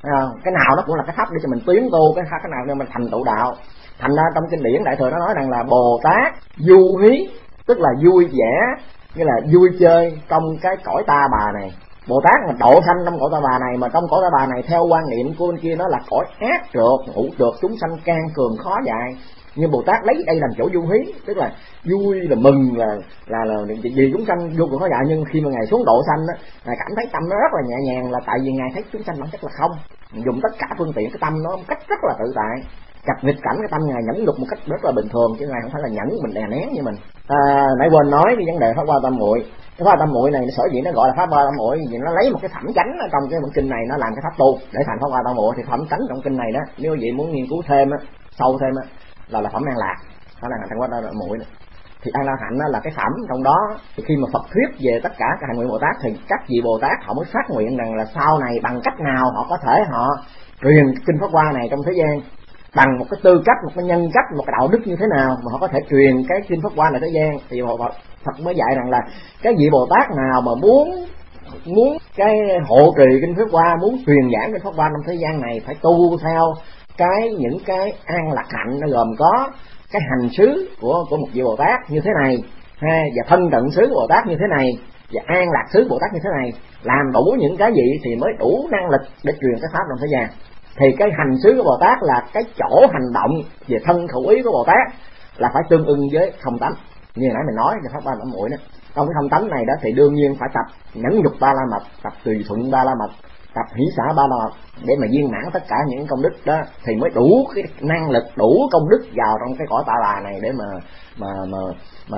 Cái nào nó cũng là cái pháp để cho mình tiến tu, cái cái nào để mình thành tựu đạo. Thành ra trong kinh điển Đại Thừa nó nói rằng là Bồ Tát du hí, tức là vui vẻ, như là vui chơi trong cái cõi ta bà này. Bồ Tát mà độ sanh trong cõi ta bà này, mà trong cõi ta bà này theo quan niệm của bên kia nó là cõi ác trượt, ngũ trượt, chúng sanh can cường khó dạy. Nhưng Bồ Tát lấy đây làm chỗ du hí, tức là vui, là mừng, là là là vì chúng sanh vô cùng khó dạy. Nhưng khi mà ngài xuống độ sanh đó, ngài cảm thấy tâm nó rất là nhẹ nhàng, là tại vì ngài thấy chúng sanh bản chất là không, dùng tất cả phương tiện cái tâm nó một cách rất là tự tại. Gặp nghịch cảnh cái tâm ngài nhẫn nhục một cách rất là bình thường, chứ ngài không phải là nhẫn mình đè nén như mình. À, nãy quên nói cái vấn đề pháp hoa tam muội. Cái pháp tam muội này sở dĩ nó gọi là pháp hoa tam muội vì nó lấy một cái phẩm chánh ở trong cái bản kinh này, nó làm cái pháp tu để thành pháp hoa tam muội. Thì phẩm chánh trong kinh này đó, nếu quý vị muốn nghiên cứu thêm á, sâu thêm á, là là phẩm an lạc, đó là thành pháp hoa tam muội. Thì an la hạnh là cái phẩm trong đó. Thì khi mà Phật thuyết về tất cả các hành nguyện Bồ Tát thì các vị Bồ Tát họ mới phát nguyện rằng là sau này bằng cách nào họ có thể họ truyền kinh pháp hoa này trong thế gian, bằng một cái tư cách, một cái nhân cách, một cái đạo đức như thế nào mà họ có thể truyền cái kinh pháp hoa này thế gian. Thì Phật mới dạy rằng là cái vị Bồ Tát nào mà muốn muốn cái hộ trì kinh pháp hoa, muốn truyền giảng kinh pháp hoa trong thế gian này, phải tu theo cái những cái an lạc hạnh, nó gồm có cái hành xứ của của một vị Bồ Tát như thế này ha, và thân cận xứ của Bồ Tát như thế này, và an lạc xứ Bồ Tát như thế này, làm đủ những cái gì thì mới đủ năng lực để truyền cái pháp trong thế gian. Thì cái hành xứ của Bồ Tát là cái chỗ hành động về thân khẩu ý của Bồ Tát là phải tương ưng với không tánh. Như nãy mình nói về pháp ba la muội đó, trong cái không tánh này đó thì đương nhiên phải tập nhẫn nhục ba la mật, tập tùy thuận ba la mật, tập hỷ xả ba la mật để mà viên mãn tất cả những công đức đó, thì mới đủ cái năng lực, đủ công đức vào trong cái cõi ta bà này để mà mà mà mà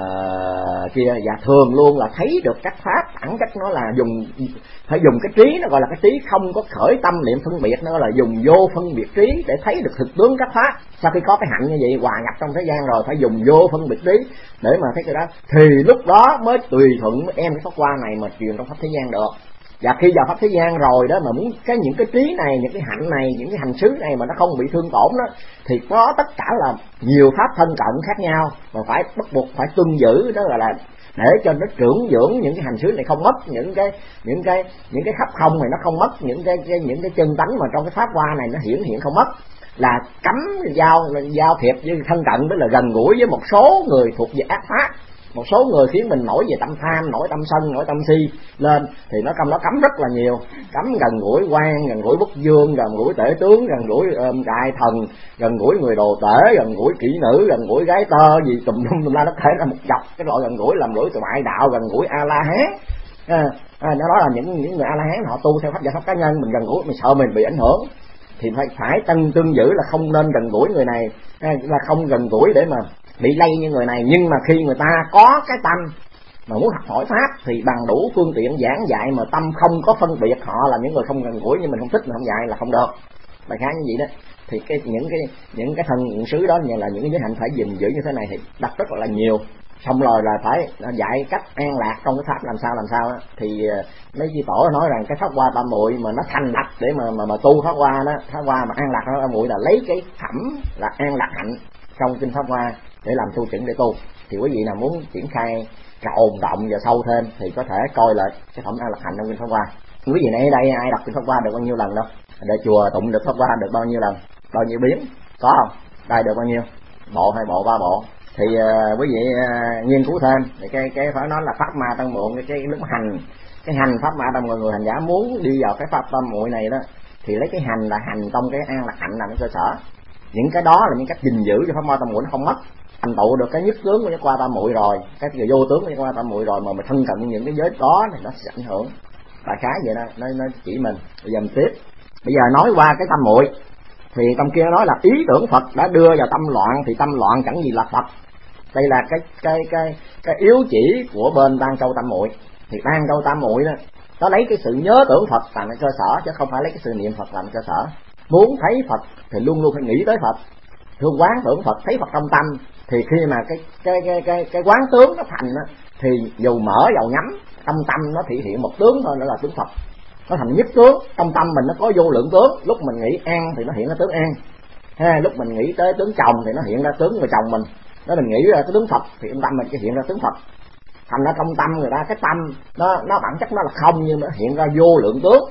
kia. Và thường luôn là thấy được các pháp bản chất nó là dùng, phải dùng cái trí, nó gọi là cái trí không có khởi tâm niệm phân biệt, nó là dùng vô phân biệt trí để thấy được thực tướng các pháp. Sau khi có cái hạnh như vậy hòa nhập trong thế gian rồi, phải dùng vô phân biệt trí để mà thấy cái đó, thì lúc đó mới tùy thuận mới em cái pháp hoa này mà truyền trong pháp thế gian được. Và khi vào pháp thế gian rồi đó, mà muốn cái những cái trí này, những cái hạnh này, những cái hành xứ này mà nó không bị thương tổn đó, thì có tất cả là nhiều pháp thân cận khác nhau, mà phải bắt buộc phải tuân giữ, đó là, là để cho nó trưởng dưỡng những cái hành xứ này không mất, những cái những cái những cái khắp không này nó không mất, những cái, cái những cái chân tánh mà trong cái pháp hoa này nó hiển hiện không mất. Là cấm giao giao thiệp với thân cận, tức là gần gũi với một số người thuộc về ác pháp, một số người khiến mình nổi về tâm tham, nổi tâm sân, nổi tâm si lên, thì nó trong đó cấm rất là nhiều. Cấm gần gũi quan, gần gũi bất dương, gần gũi tể tướng, gần gũi um, đại thần, gần gũi người đồ tể, gần gũi kỹ nữ, gần gũi gái tơ, gì tùm lum tùm la, nó thể là một dọc cái loại gần gũi, làm gũi từ ngoại đạo, gần gũi a la hán. À, à, nó nói là những những người a la hán họ tu theo pháp giải pháp cá nhân, mình gần gũi mình sợ mình bị ảnh hưởng, thì phải phải tăng tương giữ là không nên gần gũi người này, là không gần gũi để mà bị lây như người này. Nhưng mà khi người ta có cái tâm mà muốn học hỏi pháp thì bằng đủ phương tiện giảng dạy, mà tâm không có phân biệt họ là những người không gần gũi, nhưng mình không thích mình không dạy là không được. Đại khái như vậy đó. Thì cái những cái những cái thân xứ đó như là những cái giới hạnh phải gìn giữ như thế này thì đặt rất là nhiều. Xong rồi là phải dạy cách an lạc trong cái pháp làm sao làm sao đó. Thì mấy chi tổ nói rằng cái pháp hoa tam muội mà nó thành lập để mà mà, mà tu pháp hoa đó, pháp hoa mà an lạc pháp tam muội là lấy cái phẩm là an lạc hạnh trong kinh pháp hoa để làm tu chỉnh để tu. Thì quý vị nào muốn triển khai rộng rộng và sâu thêm thì có thể coi lại cái phẩm an lạc hạnh trong kinh pháp hoa. Quý vị này ở đây ai đọc kinh pháp hoa được bao nhiêu lần đâu, để chùa tụng được pháp hoa được bao nhiêu lần, bao nhiêu biến, có không? Đây được bao nhiêu bộ, hai bộ, ba bộ. Thì uh, quý vị uh, nghiên cứu thêm thì cái cái phải nói là pháp ma tam muội, cái cái lúc hành cái hành pháp ma tam muội, người hành giả muốn đi vào cái pháp tam muội này đó thì lấy cái hành là hành trong cái an lạc hạnh làm cái cơ sở. Những cái đó là những cách gìn giữ cho pháp ma tam muội nó không mất. Thành tựu được cái nhất tướng của cái qua tam muội rồi, cái vô tướng của cái qua tam muội rồi, mà mình thân cận những cái giới đó thì nó sẽ ảnh hưởng. Đại khái vậy đó, nó nó chỉ mình. Bây giờ mình tiếp. Bây giờ nói qua cái tam muội. Thì trong kia nói là ý tưởng Phật đã đưa vào tâm loạn, thì tâm loạn chẳng gì là Phật. Đây là cái cái cái cái yếu chỉ của bên Đan Châu tam muội. Thì Đan Châu tam muội đó, nó lấy cái sự nhớ tưởng Phật làm cái cơ sở, chứ không phải lấy cái sự niệm Phật làm cơ sở. Muốn thấy Phật thì luôn luôn phải nghĩ tới Phật, thương quán tưởng Phật, thấy Phật trong tâm. Thì khi mà cái cái cái cái cái quán tướng nó thành đó, thì dù mở dầu nhắm, trong tâm nó thị hiện một tướng thôi, nữa là tướng Phật. Nó thành nhất tướng. Trong tâm mình nó có vô lượng tướng. Lúc mình nghĩ an thì nó hiện ra tướng an ha, lúc mình nghĩ tới tướng chồng thì nó hiện ra tướng người chồng mình. Đó, mình nghĩ ra cái tướng Phật thì trong tâm mình sẽ hiện ra tướng Phật. Thành ra trong tâm người ta cái tâm nó nó bản chất nó là không, nhưng mà nó hiện ra vô lượng tướng.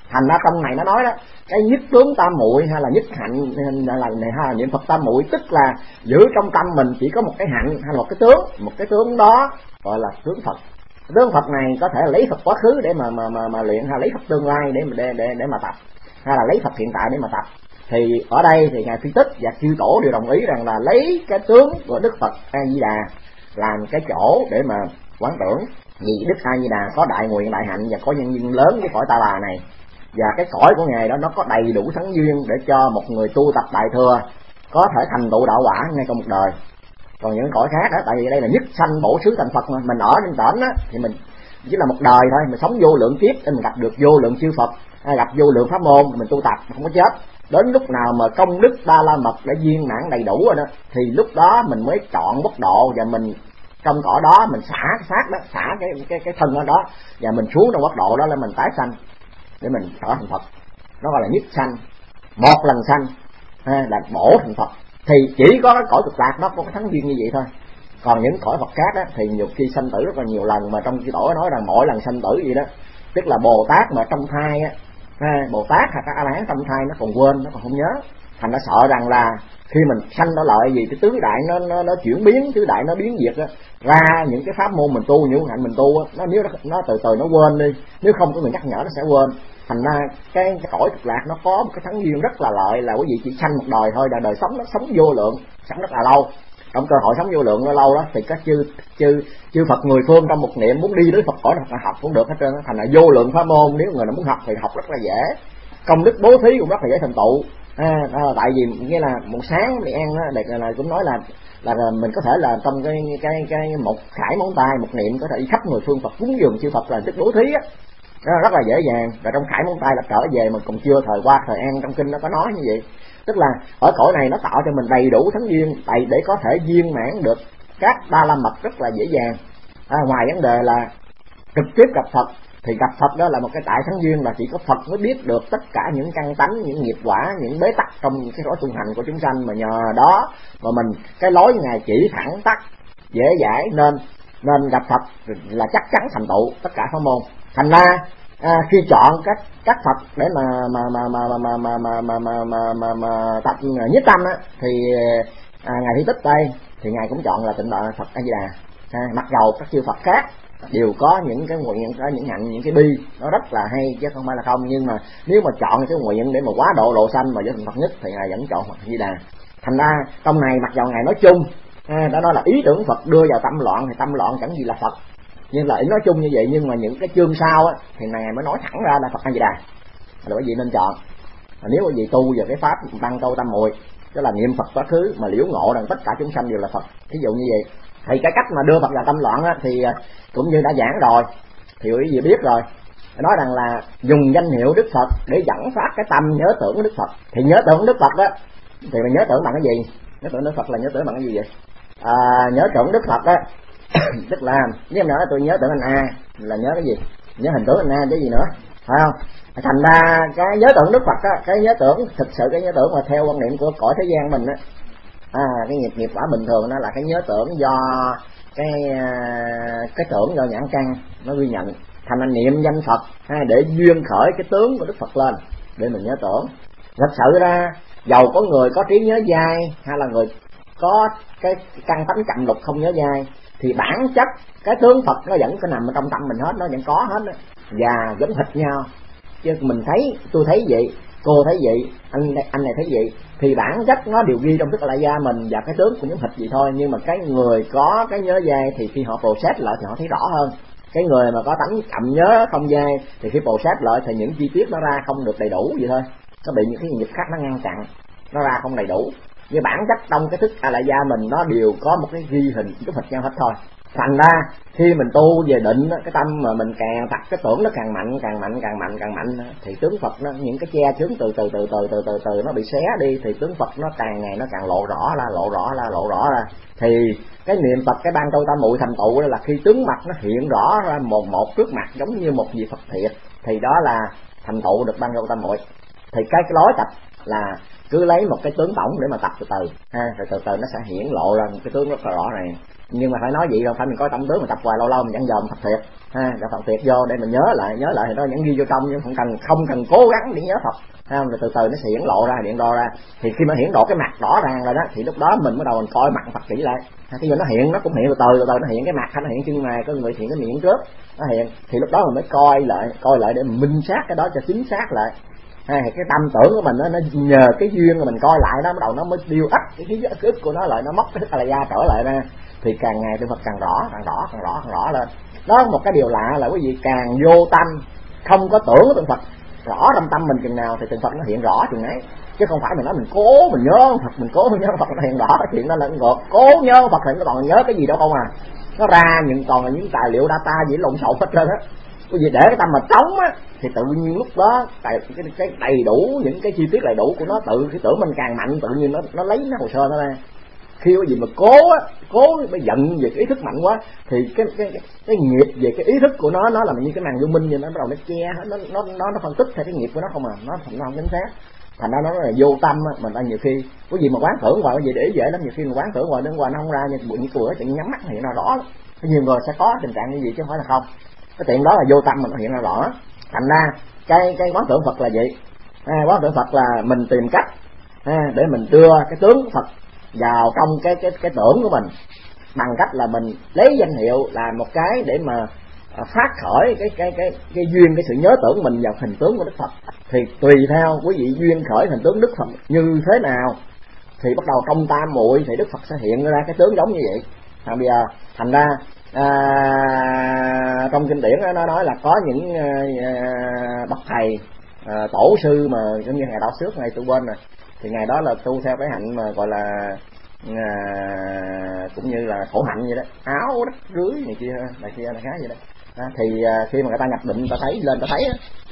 Thành ra trong này nó nói đó, cái nhất tướng tam muội hay là nhất hạnh hay là này ha, niệm Phật tam muội tức là giữ trong tâm mình chỉ có một cái hạnh hay là một cái tướng, một cái tướng đó gọi là tướng Phật. Tướng Phật này có thể là lấy Phật quá khứ để mà mà mà, mà luyện, hay lấy Phật tương lai để để để để mà tập, hay là lấy Phật hiện tại để mà tập. Thì ở đây thì ngài Phi Tích và chư tổ đều đồng ý rằng là lấy cái tướng của Đức Phật A Di Đà làm cái chỗ để mà quán tưởng. Vì Đức A Di Đà có đại nguyện đại hạnh và có nhân duyên lớn với cõi Ta Bà này, và cái cõi của ngài đó nó có đầy đủ thắng duyên để cho một người tu tập đại thừa có thể thành tựu đạo quả ngay trong một đời. Còn những cõi khác đó, tại vì đây là nhất sanh bổ xứ thành Phật mà, mình ở trên tởn á thì mình chỉ là một đời thôi, mình sống vô lượng kiếp để mình gặp được vô lượng chư Phật, hay gặp vô lượng pháp môn, mình tu tập không có chết. Đến lúc nào mà công đức ba la mật đã viên mãn đầy đủ rồi đó, thì lúc đó mình mới chọn quốc độ, và mình trong cõi đó mình xả cái xác đó, xả cái cái cái thân ở đó, và mình xuống trong quốc độ đó là mình tái sanh để mình trở thành Phật. Nó gọi là nhất sanh, một lần sanh ha, là bổ thành Phật. Thì chỉ có cái cõi cực lạc nó có cái thắng duyên như vậy thôi. Còn những cõi Phật khác đó, thì nhiều khi sanh tử rất là nhiều lần, mà trong chư tổ nói rằng mỗi lần sanh tử gì đó, tức là Bồ Tát mà trong thai á, ha, Bồ Tát hoặc các A La Hán trong thai nó còn quên, nó còn không nhớ. Thành nó sợ rằng là khi mình sanh nó lợi gì cái tứ đại nó nó nó chuyển biến, tứ đại nó biến diệt á, ra những cái pháp môn mình tu, những hạnh mình tu á, nó nếu nó, nó từ từ nó quên đi, nếu không có người nhắc nhở nó sẽ quên. Thành ra cái, cái cõi cực lạc nó có một cái thắng duyên rất là lợi, là quý vị chỉ sanh một đời thôi, là đời sống nó sống vô lượng, sống rất là lâu. Trong cơ hội sống vô lượng lâu đó thì các chư chư chư Phật người phương trong một niệm muốn đi tới Phật cõi hoặc là học cũng được hết trơn. Thành là vô lượng pháp môn, nếu người nào muốn học thì học rất là dễ, công đức bố thí cũng rất là dễ thành tựu. À, à, tại vì nghĩa là một sáng đi ăn á, là, là cũng nói là, là là mình có thể là trong cái cái cái một khải móng tay một niệm có thể đi khắp người phương Phật cúng dường chư Phật là đức bố thí á, rất là dễ dàng. Và trong khải móng tay là trở về mà còn chưa thời qua thời an, trong kinh nó có nói như vậy. Tức là ở cõi này nó tạo cho mình đầy đủ thắng duyên tại để có thể viên mãn được các ba la mật rất là dễ dàng. À, ngoài vấn đề là trực tiếp gặp Phật, thì gặp Phật đó là một cái đại thắng duyên, là chỉ có Phật mới biết được tất cả những căn tánh, những nghiệp quả, những bế tắc trong cái lối tu hành của chúng sanh, mà nhờ đó mà mình cái lối ngài chỉ thẳng tắt dễ dãi, nên nên gặp Phật là chắc chắn thành tựu tất cả pháp môn. Thành ra à, khi chọn các các Phật để mà mà mà mà mà mà mà mà mà mà mà, mà tập nhất tâm á, thì à, ngài Thi Tích đây thì ngài cũng chọn là tịnh độ Phật A Di Đà. À, mặc dầu các chư Phật khác đều có những cái nguyện, có những hạnh, những cái bi nó rất là hay chứ không phải là không, nhưng mà nếu mà chọn cái nguyện để mà quá độ độ sanh mà với thành Phật nhất thì ngài vẫn chọn Phật A Di Đà. Thành ra trong này mặc dầu ngài nói chung à, đó nói là ý tưởng Phật đưa vào tâm loạn thì tâm loạn chẳng gì là Phật, nhưng là ý nói chung như vậy, nhưng mà những cái chương sau á thì ngài mới nói thẳng ra là Phật A Di Đà, là quý vị nên chọn. À, nếu quý vị tu về cái pháp tăng câu tam muội, tức là niệm Phật quá khứ mà liễu ngộ rằng tất cả chúng sanh đều là Phật, ví dụ như vậy, thì cái cách mà đưa Phật vào tâm loạn á, thì cũng như đã giảng rồi, thì quý vị biết rồi, nói rằng là dùng danh hiệu Đức Phật để dẫn phát cái tâm nhớ tưởng Đức Phật. Thì nhớ tưởng Đức Phật đó thì mình nhớ tưởng bằng cái gì? Nhớ tưởng Đức Phật là nhớ tưởng bằng cái gì vậy? À, nhớ tưởng Đức Phật đó tức là nếu em nói tôi nhớ tưởng anh A là nhớ cái gì? Nhớ hình tướng anh A chứ gì nữa, phải không? Thành ra cái nhớ tưởng Đức Phật á, cái nhớ tưởng thực sự, cái nhớ tưởng mà theo quan niệm của cõi thế gian mình á, à, cái nghiệp nghiệp quả bình thường nó là cái nhớ tưởng do cái cái tưởng do nhãn căn nó ghi nhận. Thành anh niệm danh Phật ha, để duyên khởi cái tướng của Đức Phật lên để mình nhớ tưởng. Thật sự ra dầu có người có trí nhớ dai hay là người có cái căn tánh chậm lục không nhớ dai, thì bản chất cái tướng Phật nó vẫn có nằm ở trong tâm mình hết, nó vẫn có hết đó, và giống thịt nhau. Chứ mình thấy, tôi thấy vậy, cô thấy vậy, anh anh này thấy vậy, thì bản chất nó đều ghi trong Thức A La Gia mình, và cái tướng cũng giống thịt vậy thôi. Nhưng mà cái người có cái nhớ dai thì khi họ process lại thì họ thấy rõ hơn. Cái người mà có tánh chậm nhớ không dai thì khi process lại thì những chi tiết nó ra không được đầy đủ vậy thôi, nó bị những cái nghiệp khác nó ngăn chặn, nó ra không đầy đủ. Nhưng bản chất trong cái Thức A La Gia mình nó đều có một cái ghi hình giống thịt nhau hết thôi. Thành ra khi mình tu về định, cái tâm mà mình càng tập cái tưởng nó càng mạnh, càng mạnh, càng mạnh, càng mạnh, thì tướng Phật nó, những cái che chướng từ từ từ từ từ từ từ nó bị xé đi, thì tướng Phật nó càng ngày nó càng lộ rõ ra, lộ rõ ra, lộ rõ ra. Thì cái niệm Phật, cái ban câu tam muội thành tựu đó là khi tướng mặt nó hiện rõ ra một một trước mặt giống như một vị Phật thiệt, thì đó là thành tựu được ban câu tam muội. Thì cái, cái lối tập là cứ lấy một cái tướng tổng để mà tập từ từ ha, rồi từ từ nó sẽ hiển lộ ra một cái tướng rất là rõ ràng. Nhưng mà phải nói vậy đâu phải mình có tâm tướng mà tập hoài lâu lâu mình chẳng dòm tập thiệt ha, đạo Phật Việt vô để mình nhớ lại, nhớ lại thì nó vẫn ghi vô trong, nhưng không cần không cần cố gắng để nhớ Phật, ha, rồi từ từ nó sẽ hiển lộ ra, hiện lộ ra, thì khi mà hiển lộ cái mặt rõ ràng rồi đó, thì lúc đó mình bắt đầu mình coi mặt Phật kỹ lại. Khi mà nó hiện, nó cũng hiện từ từ, từ từ nó hiện cái mặt, hay nó hiện chân mày, có người hiện cái miệng trước, nó hiện, thì lúc đó mình mới coi lại, coi lại để mình minh xác cái đó cho chính xác lại. Ha, cái tâm tưởng của mình đó, nó nhờ cái duyên mà mình coi lại đó, bắt đầu nó mới điêu ấp cái khí ức của nó lại, nó móc cái thức là da trở lại ra, thì càng ngày tượng Phật càng rõ, càng rõ, càng rõ, càng rõ lên. Đó một cái điều lạ là quý vị càng vô tâm, không có tưởng tượng Phật rõ trong tâm mình chừng nào thì tượng Phật nó hiện rõ chừng ấy, chứ không phải mình nói mình cố mình nhớ Phật, mình cố mình nhớ Phật nó hiện rõ. Cái chuyện đó là ngược, cố nhớ Phật thì nó còn nhớ cái gì đâu không à, nó ra những còn là những tài liệu data gì lộn xộn hết trơn á. Cái gì để cái tâm mà trống á thì tự nhiên lúc đó cái, cái, cái đầy đủ những cái chi tiết đầy đủ của nó, tự cái tưởng mình càng mạnh tự nhiên nó nó lấy nó hồ sơ nó ra. Khi cái gì mà cố á, cố mới giận về cái ý thức mạnh quá thì cái cái cái, cái nghiệp về cái ý thức của nó nó là như cái màn vô minh vậy, nó bắt đầu nó che, nó nó nó nó phân tích theo cái nghiệp của nó không à, nó không nó không chính xác. Thành ra nó là vô tâm á, mình ta nhiều khi cái gì mà quán tưởng hoài, cái gì để ý dễ lắm, nhiều khi mình quán tưởng hoài đến hoài nó không ra, như bữa như bữa tự nhắm mắt thì nó rõ lắm. Nhiều người sẽ có tình trạng như gì chứ không phải là không. Cái chuyện đó là vô tâm mình nó hiện ra rõ. Thành ra cái cái quán tưởng Phật là gì? À, quán tưởng Phật là mình tìm cách à, để mình đưa cái tướng Phật vào trong cái cái cái tưởng của mình, bằng cách là mình lấy danh hiệu là một cái để mà phát khởi cái cái cái cái duyên, cái sự nhớ tưởng mình vào hình tướng của Đức Phật. Thì tùy theo quý vị duyên khởi hình tướng Đức Phật như thế nào thì bắt đầu trong tam muội thì Đức Phật sẽ hiện ra cái tướng giống như vậy. À, bây giờ thành ra à, trong kinh điển nó nói là có những à, bậc thầy à, tổ sư mà giống như ngày đạo xước ngày tôi quên rồi, thì ngày đó là tu theo cái hạnh mà gọi là à, cũng như là khổ hạnh vậy đó, áo đất rưới này kia này kia này khác vậy đó. À, thì à, khi mà người ta nhập định, người ta thấy lên, ta thấy á,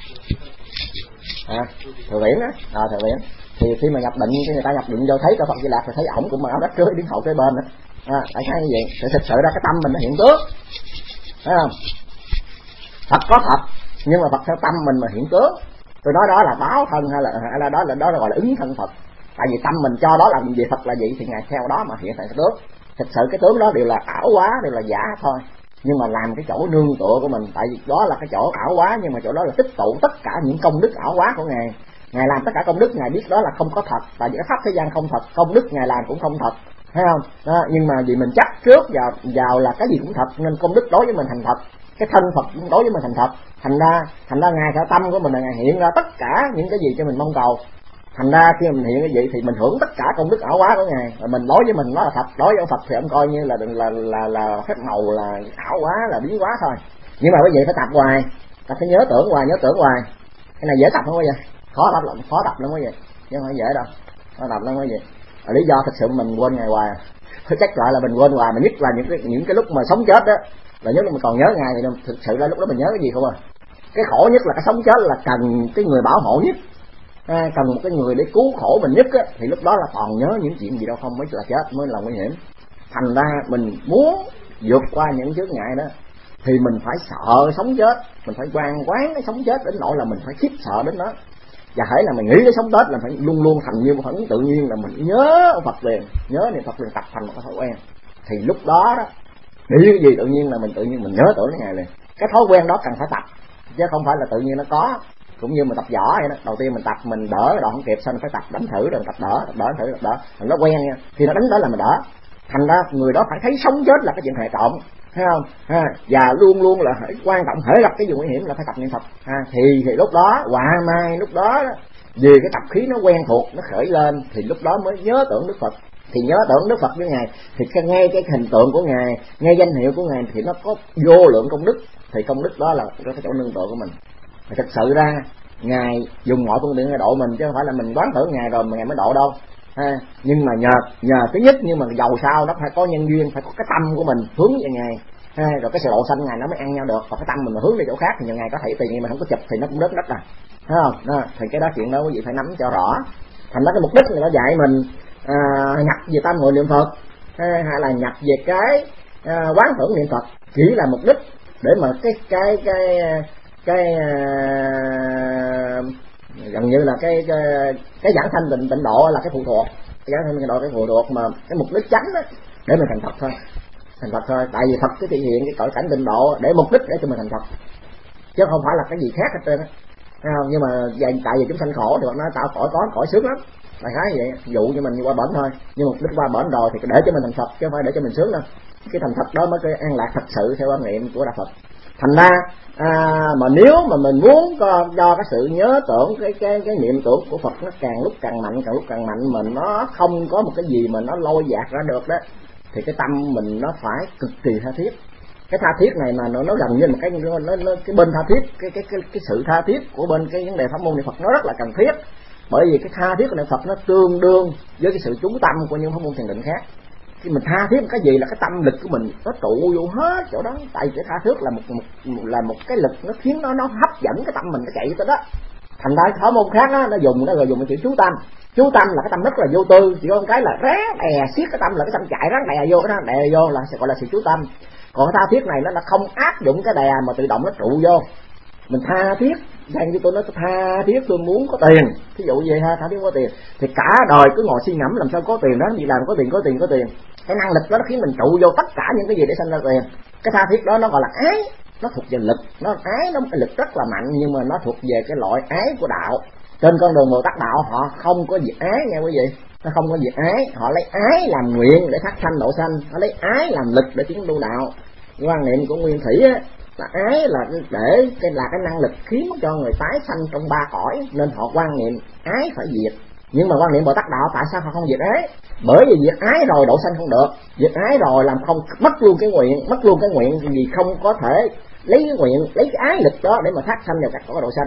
à, thừa viễn á, à, thừa viễn thì khi mà nhập định, khi người ta nhập định vô thấy cả Phật Di Lặc thì thấy ổng cũng mặc áo đất rưới đứng hậu kế bên đó. À, tại sao như vậy? Thì thực sự ra cái tâm mình nó hiện tướng, thấy không? Phật có thật nhưng mà Phật theo tâm mình mà hiện tướng. Tôi nói đó là báo thân hay là hay là đó là đó là gọi là ứng thân Phật. Tại vì tâm mình cho đó là gì, Phật là gì thì ngài theo đó mà hiện thành cái tướng. Thực sự cái tướng đó đều là ảo quá, đều là giả thôi. Nhưng mà làm cái chỗ nương tựa của mình, tại vì đó là cái chỗ ảo quá, nhưng mà chỗ đó là tích tụ tất cả những công đức ảo quá của ngài. Ngài làm tất cả công đức, ngài biết đó là không có thật, tại vì cái pháp thế gian không thật, công đức ngài làm cũng không thật, thấy không? Đó, nhưng mà vì mình chắc trước vào vào là cái gì cũng thật nên công đức đối với mình thành thật, cái thân Phật đối với mình thành thật. Thành ra thành ra ngài theo tâm của mình là ngài hiện ra tất cả những cái gì cho mình mong cầu. Thành ra khi mình hiện cái gì thì mình hưởng tất cả công đức ảo quá của ngài, rồi mình đối với mình nó là thật, đối với ông Phật thì ông coi như là là là là phép màu, là ảo quá, là biến quá thôi. Nhưng mà cái gì phải tập hoài, ta phải nhớ tưởng hoài, nhớ tưởng hoài. Cái này dễ tập không có vậy, khó tập lắm, khó tập lắm có vậy, chứ không phải dễ đâu, khó tập lắm có vậy. Lý do thật sự mình quên ngày hoài, chắc lại là mình quên hoài, mà nhất là những cái những cái lúc mà sống chết đó, là nhất là mình còn nhớ ngày thì thực sự là lúc đó mình nhớ cái gì không à. Cái khổ nhất là cái sống chết là cần cái người bảo hộ nhất, à, cần một cái người để cứu khổ mình nhất á, thì lúc đó là còn nhớ những chuyện gì đâu không, mới là chết, mới là nguy hiểm. Thành ra mình muốn vượt qua những chướng ngại đó thì mình phải sợ sống chết, mình phải quan quán cái sống chết đến nỗi là mình phải khiếp sợ đến nó. Và hễ là mình nghĩ cái sống chết là phải luôn luôn thành như một phản ứng tự nhiên, là mình nhớ Phật liền, nhớ niệm Phật liền, tập thành một cái thói quen. Thì lúc đó đó nghĩ cái gì tự nhiên là mình tự nhiên mình nhớ tưởng cái ngày liền. Cái thói quen đó cần phải tập, chứ không phải là tự nhiên nó có. Cũng như mình tập võ vậy đó, đầu tiên mình tập mình đỡ đòn không kịp, xong phải tập đánh thử rồi tập đỡ, tập đỡ thử, tập đỡ, thành nó quen nha. Khi nó đánh đó là mình đỡ. Thành ra người đó phải thấy sống chết là cái chuyện hệ trọng, thấy không? Ha, và luôn luôn là quan trọng, hễ gặp cái gì nguy hiểm là phải tập niệm Phật. Ha, thì thì lúc đó quả mai lúc đó vì cái tập khí nó quen thuộc, nó khởi lên thì lúc đó mới nhớ tưởng Đức Phật. Thì nhớ tưởng Đức Phật với ngài thì cái, ngay cái hình tượng của ngài, ngay danh hiệu của ngài thì nó có vô lượng công đức, thì công đức đó là cái chỗ nương tựa của mình. Thì thực sự ra ngài dùng mọi phương tiện để độ mình, chứ không phải là mình quán tưởng ngài rồi mà ngài mới độ đâu. Ha, nhưng mà nhờ nhờ thứ nhất, nhưng mà giàu sao đó phải có nhân duyên, phải có cái tâm của mình hướng về ngài. Ha, rồi cái sự độ sanh ngài nó mới ăn nhau được. Còn cái tâm mình mà hướng đi chỗ khác thì nhờ ngài có thể tùy nhiên mà không có chụp thì nó cũng rớt đất à, thấy không? Đó, thì cái đó chuyện đó quý vị phải nắm cho rõ. Thành ra cái mục đích là nó dạy mình à, nhập về tâm ngồi niệm Phật, ha, hay là nhập về cái à, quán tưởng niệm Phật chỉ là mục đích để mà cái cái cái cái uh, gần như là cái cái, cái giảng sanh tịnh tịnh độ là cái phụ thuộc, cái giảng sanh tịnh độ cái phụ thuộc, mà cái mục đích chánh đó để mình thành Phật thôi. thành Phật thôi. Tại vì Phật cái thể hiện cái cõi cảnh tịnh độ để mục đích để cho mình thành Phật, chứ không phải là cái gì khác hết trơn á. Không, nhưng mà tại vì chúng sanh khổ thì Phật nói tạo cõi có cõi sướng lắm, đại khái vậy. Dụ như mình qua bển thôi, nhưng mục đích qua bển rồi thì để cho mình thành Phật chứ không phải để cho mình sướng đâu. Cái thành Phật đó mới cái an lạc thật sự theo quan niệm của Đạo Phật. Thành ra à, mà nếu mà mình muốn cho, cho cái sự nhớ tưởng cái cái cái niệm tưởng của Phật nó càng lúc càng mạnh, càng lúc càng mạnh, mình nó không có một cái gì mà nó lôi dạt ra được đó, thì cái tâm mình nó phải cực kỳ tha thiết. Cái tha thiết này mà nó nó gần như một cái nó, nó, nó cái bên tha thiết cái cái cái cái sự tha thiết của bên cái vấn đề pháp môn niệm Phật nó rất là cần thiết, bởi vì cái tha thiết của niệm Phật nó tương đương với cái sự chú tâm của những pháp môn thiền định khác. Khi mình tha thiết cái gì là cái tâm lực của mình nó tụ vô hết chỗ đó, tại cái tha thiết là một, một là một cái lực nó khiến nó nó hấp dẫn cái tâm mình nó chạy tới đó. Thành ra pháp môn khác đó, nó dùng nó rồi dùng cái chữ chú tâm. Chú tâm là cái tâm rất là vô tư, chỉ có một cái là ré đè siết cái tâm là cái tâm chạy ráng đè vô, cái đó đè vô là sẽ gọi là sự chú tâm. Còn cái tha thiết này nó là không áp dụng cái đè mà tự động nó trụ vô. Mình tha thiết, đang như tôi nói tha thiết tôi muốn có tiền, ví dụ vậy ha, tha thiết có tiền thì cả đời cứ ngồi suy ngẫm làm sao có tiền đó, gì làm có tiền có tiền có tiền. Cái năng lực đó nó khiến mình trụ vô tất cả những cái gì để sanh ra tiền. Cái tha thiết đó nó gọi là ái, nó thuộc về lực, nó ái, nó cái lực rất là mạnh, nhưng mà nó thuộc về cái loại ái của đạo. Trên con đường Bồ Tát đạo họ không có việc ái nghe quý vị, nó không có việc ái, họ lấy ái làm nguyện để thác sanh độ sanh, họ lấy ái làm lực để tiến tu đạo. Quan niệm của Nguyên Thủy á, là ái là để cái là cái năng lực khiến cho người tái sanh trong ba cõi, nên họ quan niệm ái phải diệt. Nhưng mà quan niệm Bồ Tát đạo tại sao họ không diệt ái? Bởi vì diệt ái rồi độ sanh không được, diệt ái rồi làm không mất luôn cái nguyện, mất luôn cái nguyện vì không có thể lấy cái nguyện, lấy cái ái lực đó để mà thác sanh vào các cõi độ sanh.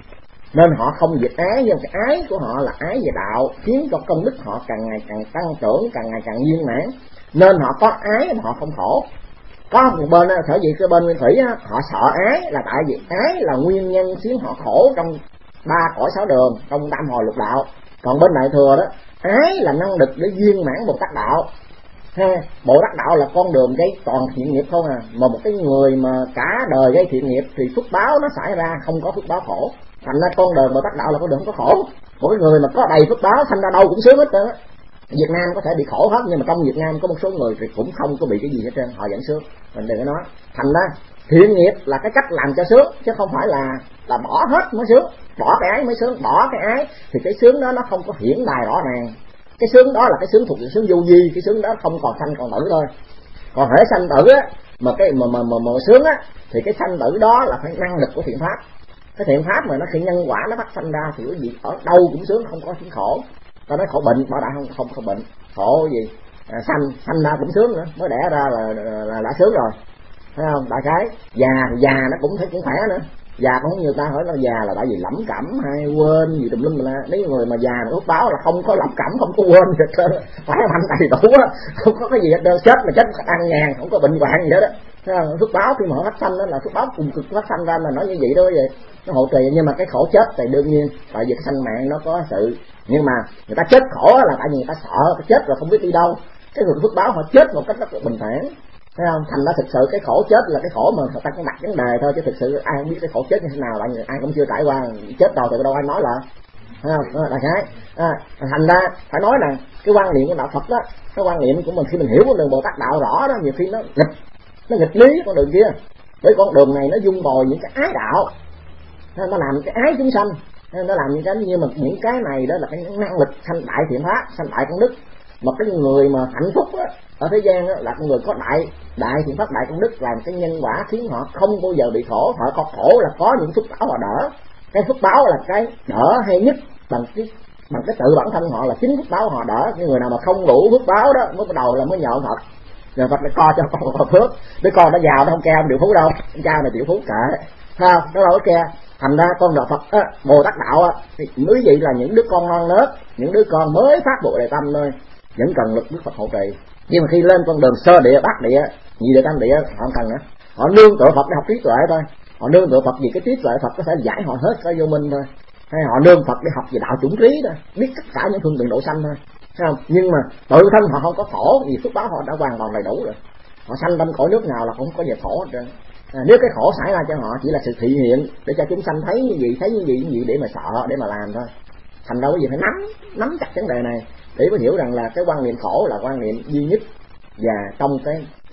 Nên họ không diệt ái, nhưng cái ái của họ là ái về đạo, khiến cho công đức họ càng ngày càng tăng trưởng, càng ngày càng viên mãn. Nên họ có ái mà họ không khổ. Có một bên sở dĩ cái bên Nguyên Thủy á, họ sợ ái là tại vì ái là nguyên nhân khiến họ khổ trong ba cõi sáu đường, trong tam hồi lục đạo. Còn bên Đại Thừa đó, ái là năng lực để viên mãn Bồ Tát đạo. Ha, Bồ Tát đạo là con đường gây toàn thiện nghiệp không à, mà một cái người mà cả đời gây thiện nghiệp thì phước báo nó xảy ra, không có phước báo khổ. Thành ra con đường Bồ Tát đạo là con đường không có khổ. Một cái người mà có đầy phước báo thành ra đâu cũng sướng hết trơn á. Việt Nam có thể bị khổ hết, nhưng mà trong Việt Nam có một số người thì cũng không có bị cái gì hết trơn, họ vẫn sướng. Mình đừng có nói. Thành ra thiện nghiệp là cái cách làm cho sướng, chứ không phải là là bỏ hết mới sướng, bỏ cái ái mới sướng. Bỏ cái ái thì cái sướng đó nó không có hiển đài rõ ràng. Cái sướng đó là cái sướng thuộc về sướng vô vi, cái sướng đó không còn sanh còn tử thôi. Còn hễ sanh tử á, mà cái mà mà mà, mà sướng á, thì cái sanh tử đó là phải năng lực của thiện pháp. Cái thiện pháp mà nó khi nhân quả nó bắt sanh ra thì cái gì ở đâu cũng sướng, không có tiếng khổ. Ta nói khổ bệnh, bảo đại không không có bệnh, khổ gì à, sanh sanh ra cũng sướng nữa, mới đẻ ra là là, là đã sướng rồi, thấy không? Đại cái già thì già nó cũng thấy cũng khỏe nữa. Già cũng nhiều ta hỏi là già là tại vì lẩm cẩm hay quên gì tùm lum là, nếu người mà già mà ước báo là không có lẩm cẩm, không có quên gì hết trơn, phải mạnh đầy đủ á, không có cái gì hết trơn, chết là chết ăn nhàn, không có bệnh hoạn gì hết á. Phước báo khi mà họ phát sanh đó là phước báo cùng cực phát sanh ra là nói như vậy đó vậy, nó hộ trì. Nhưng mà cái khổ chết thì đương nhiên, tại vì cái sanh mạng nó có sự, nhưng mà người ta chết khổ là tại vì người ta sợ cái chết rồi không biết đi đâu. Cái người phước báo họ chết một cách rất là bình thản, thấy không? Thành ra thực sự cái khổ chết là cái khổ mà người ta cũng đặt vấn đề thôi, chứ thực sự ai không biết cái khổ chết như thế nào, tại vì ai cũng chưa trải qua chết rồi thì đâu ai nói là, thấy không? Là cái à, thành ra phải nói là cái quan niệm của đạo Phật đó, cái quan niệm của mình khi mình hiểu con đường Bồ Tát đạo rõ đó, nhiều khi nó nghịch nó nghịch lý con đường kia. Bởi con đường này nó dung bồi những cái ái đạo, nó làm cái ái chúng sanh, nó làm những cái, nhưng mà những cái này đó là cái năng lực sanh đại thiện pháp, sanh đại công đức. Mà cái người mà hạnh phúc đó, ở thế gian đó, là con người có đại đại thiện pháp, đại công đức, làm cái nhân quả khiến họ không bao giờ bị khổ. Họ có khổ là có những phước báo họ đỡ. Cái phước báo là cái đỡ hay nhất bằng cái bằng cái tự bản thân họ, là chính phước báo họ đỡ. Cái người nào mà không đủ phước báo đó mới bắt đầu là mới nhờ Phật, rồi Phật lại co cho con một phước. Đứa con nó giàu nó không kêu triệu phú đâu, con trai này triệu phú kệ, sao nó đâu có kêu. Thành ra con đạo Phật á, Bồ Tát đạo á, thì mới vậy là những đứa con non nớt, những đứa con mới phát bộ đề tâm thôi, vẫn cần lực Đức Phật hỗ trợ. Nhưng mà khi lên con đường sơ địa, bát địa, nhị địa, tam địa, họ không cần nữa. Họ nương tựa Phật để học trí tuệ thôi. Họ nương tựa Phật vì cái trí tuệ Phật có thể giải họ hết cái vô minh thôi. Hay họ nương Phật để học về đạo chủng trí thôi, biết tất cả những phương tiện độ sanh thôi, thấy không? Nhưng mà tự thân họ không có khổ, vì phước báo họ đã hoàn toàn đầy đủ rồi. Họ sanh tâm cõi nước nào là cũng có về khổ hết trơn. À, nếu cái khổ xảy ra cho họ chỉ là sự thị hiện để cho chúng sanh thấy như gì, thấy như gì, như gì để mà sợ, để mà làm thôi. Thành đâu có gì phải nắm nắm chặt vấn đề này để có hiểu rằng là cái quan niệm khổ là quan niệm duy nhất, và trong cái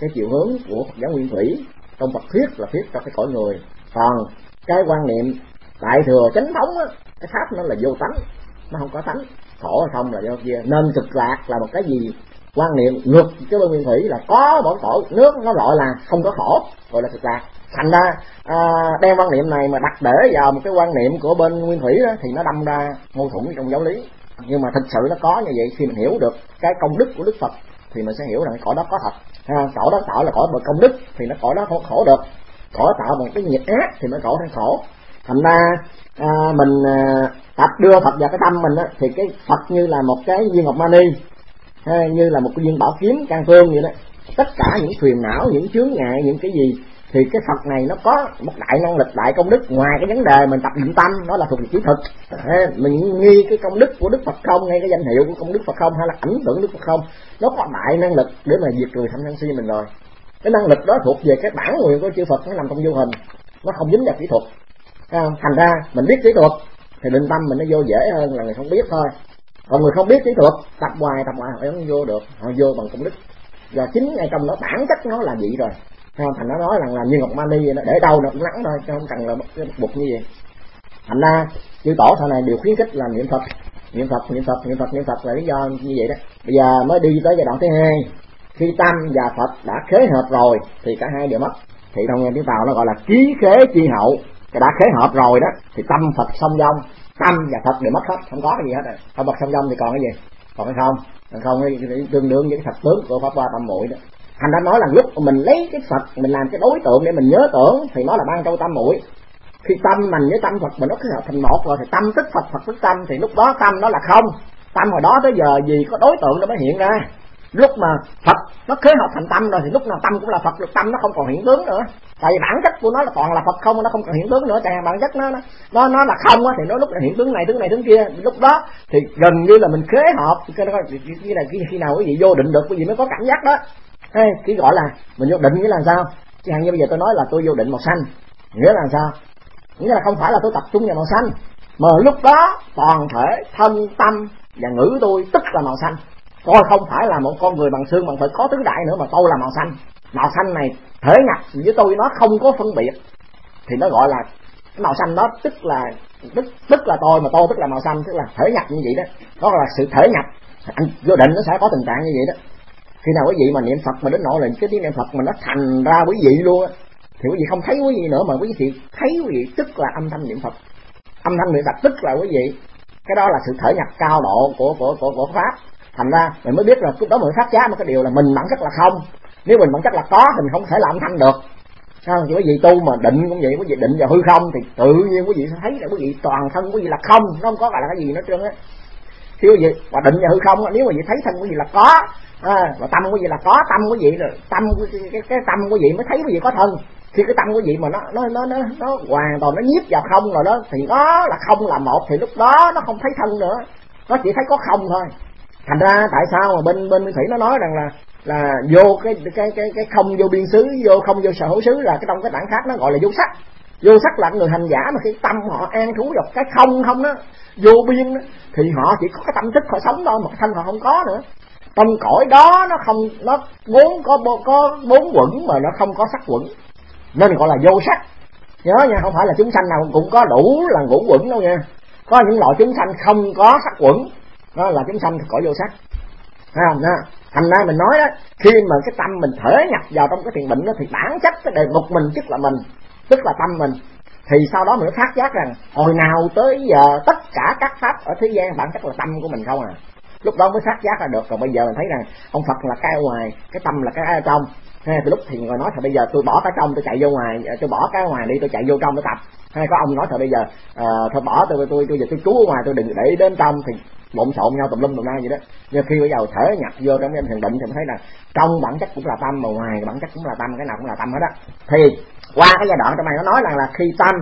cái chiều hướng của Phật giáo Nguyên Thủy. Trong Phật thuyết là thuyết cho cái cõi người, còn cái quan niệm Đại Thừa Chánh Thống á, cái pháp nó là vô tánh, nó không có tánh, khổ hay không là do kia. Nên Cực Lạc là một cái gì quan niệm ngược cái bên Nguyên Thủy, là có bổn khổ, nước nó gọi là không có khổ, gọi là Cực Lạc. Thành ra à, đem quan niệm này mà đặt để vào một cái quan niệm của bên Nguyên Thủy đó, thì nó đâm ra mâu thuẫn trong giáo lý. Nhưng mà thực sự nó có như vậy, khi mình hiểu được cái công đức của Đức Phật thì mình sẽ hiểu rằng cõi đó có thật. À, cõi đó tạo là cõi bằng công đức thì nó cõi đó không khổ được. Cõi tạo bằng cái nghiệp ác thì mới khổ hay khổ. Thành ra à, mình à, tập đưa Phật vào cái tâm mình á, thì cái Phật như là một cái viên ngọc mani, hay như là một cái viên bảo kiếm can phương vậy đó. Tất cả những phiền não, những chướng ngại, những cái gì thì cái Phật này nó có một đại năng lực, đại công đức. Ngoài cái vấn đề mình tập định tâm, nó là thuộc về kỹ thuật. À, mình nghi cái công đức của Đức Phật không, ngay cái danh hiệu của công đức Phật không, hay là ảnh tưởng Đức Phật không, nó có đại năng lực để mà diệt trừ tham sân si mình rồi. Cái năng lực đó thuộc về cái bản nguyện của chư Phật, nó nằm trong vô hình, nó không dính vào kỹ thuật. À, thành ra mình biết kỹ thuật thì định tâm mình nó vô dễ hơn là người không biết thôi. Còn người không biết kỹ thuật, tập hoài tập hoài họ không vô được, họ vô bằng công đức. Và chính ngay trong đó bản chất nó là vậy rồi. Thành nó nói rằng là như ngọc mani vậy đó, để đâu nó cũng nắng thôi, chứ không cần là bụt như vậy. Thành ra chư tổ sau này đều khuyến khích là niệm Phật, niệm Phật, niệm Phật, niệm Phật, niệm Phật là lý do như vậy đó. Bây giờ mới đi tới giai đoạn thứ hai, khi tâm và Phật đã khế hợp rồi thì cả hai đều mất. Thì trong tiếng Tàu nó gọi là ký khế chi hậu. Cái đã khế hợp rồi đó thì tâm Phật song vong, tâm và Phật đều mất hết, không có cái gì hết rồi. Tâm Phật song vong thì còn cái gì? Còn hay không? Còn không thì tương đương với cái thật tướng của Pháp Hoa Tâm Muội đó. Thành ra nói là lúc mình lấy cái Phật mình làm cái đối tượng để mình nhớ tưởng thì nó là ban châu tâm muội. Khi tâm mình với tâm Phật mình nó kết hợp thành một rồi thì tâm tức Phật, Phật tức tâm, thì lúc đó tâm nó là không. Tâm hồi đó tới giờ gì có đối tượng nó mới hiện ra. Lúc mà Phật nó kết hợp thành tâm rồi thì lúc nào tâm cũng là Phật, lúc tâm nó không còn hiện tướng nữa. Tại vì bản chất của nó là toàn là Phật không, nó không còn hiện tướng nữa. Tại bản chất nó nó nó là không á, thì nó lúc là hiện tướng này, tướng này, tướng kia. Lúc đó thì gần như là mình khế hợp. Cái đó khi nào khi nào quý vị vô định được, quý vị mới có cảm giác đó. Hey, cái gọi là mình vô định nghĩa là sao? Chẳng như bây giờ tôi nói là tôi vô định màu xanh, nghĩa là sao? Nghĩa là không phải là tôi tập trung vào màu xanh, mà lúc đó toàn thể thân tâm và ngữ tôi tức là màu xanh. Tôi không phải là một con người bằng xương bằng thịt có tứ đại nữa, mà tôi là màu xanh. Màu xanh này thể nhập với tôi nó không có phân biệt, thì nó gọi là cái màu xanh đó tức là tức tức là tôi, mà tôi tức là màu xanh, tức là thể nhập như vậy đó. Đó là sự thể nhập. Anh vô định nó sẽ có tình trạng như vậy đó. Khi nào quý vị mà niệm Phật mà đến nỗi là cái tiếng niệm Phật mà nó thành ra quý vị luôn á, thì quý vị không thấy quý vị nữa, mà quý vị thấy quý vị tức là âm thanh niệm Phật. Âm thanh niệm Phật tức là quý vị. Cái đó là sự thể nhập cao độ của của của của pháp. Thành ra mình mới biết là lúc đó mình phát giác một cái điều là mình bản chất là không. Nếu mình bản chất là có thì mình không thể làm âm thanh được. Sao? Thì quý vị tu mà định cũng vậy, quý vị định vào hư không thì tự nhiên quý vị sẽ thấy là quý vị toàn thân quý vị là không, nó không có gọi là cái gì nữa trơn á. Khi quý vị và định vào hư không, nếu quý vị thấy thân quý vị là có, à, và tâm quý vị là có, tâm quý vị rồi tâm cái, cái, cái tâm quý vị mới thấy quý vị có thân. Khi cái tâm quý vị mà nó nó nó nó nó hoàn toàn nó nhiếp vào không rồi đó, thì nó là không là một, thì lúc đó nó không thấy thân nữa, nó chỉ thấy có không thôi. Thành ra tại sao mà bên bên Thủy nó nói rằng là là vô cái cái cái cái không vô biên xứ, vô không vô sở hữu xứ, là cái trong cái đẳng khác nó gọi là vô sắc. Vô sắc là người hành giả mà khi tâm họ an trú vào cái không không đó, vô biên đó, thì họ chỉ có cái tâm thức họ sống thôi, mà cái thân họ không có nữa. Trong cõi đó nó không, nó bốn có có bốn quẩn mà nó không có sắc quẩn, nên gọi là vô sắc. Nhớ nha, không phải là chúng sanh nào cũng có đủ là ngũ quẩn đâu nha. Có những loại chúng sanh không có sắc quẩn, đó là chúng sanh cõi vô sắc. Thấy không? Đó. Thành ra mình nói đó, khi mà cái tâm mình thể nhập vào trong cái thiền định đó, thì bản chất cái đề mục mình tức là mình, tức là tâm mình. Thì sau đó mình mới phát giác rằng hồi nào tới giờ tất cả các pháp ở thế gian bản chất là tâm của mình không à. Lúc đó mới phát giác ra được. Còn bây giờ mình thấy rằng ông Phật là cái ở ngoài, cái tâm là cái ở trong. Hay từ lúc thì người nói thôi bây giờ tôi bỏ cái trong tôi chạy vô ngoài, tôi bỏ cái ngoài đi tôi chạy vô trong tôi tập. Hay có ông nói thôi bây giờ uh, thôi bỏ tôi tôi tôi giờ tôi trú ở ngoài, tôi đừng để đến trong, thì lộn xộn nhau tùm lum tùm la vậy đó. Nhưng khi bây giờ thể nhập vô trong cái thiền định thì mình thấy là trong bản chất cũng là tâm, mà ngoài bản chất cũng là tâm, cái nào cũng là tâm hết á. Thì qua cái giai đoạn trong này nó nói rằng là khi tâm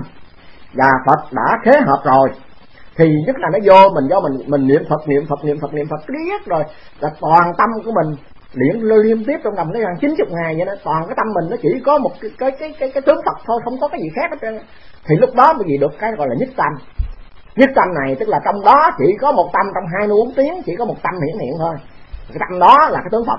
và Phật đã khế hợp rồi thì nhất là nó vô mình do mình mình niệm Phật niệm Phật niệm Phật niệm Phật riết rồi là toàn tâm của mình liễn liên tiếp trong vòng cái chín mươi ngày vậy đó, toàn cái tâm mình nó chỉ có một cái cái cái cái, cái tướng Phật thôi, không có cái gì khác hết trơn. Thì lúc đó mới gì được cái gọi là nhất tâm. Nhất tâm này tức là trong đó chỉ có một tâm, trong hai mươi bốn tiếng chỉ có một tâm hiển hiện thôi. Cái tâm đó là cái tướng Phật.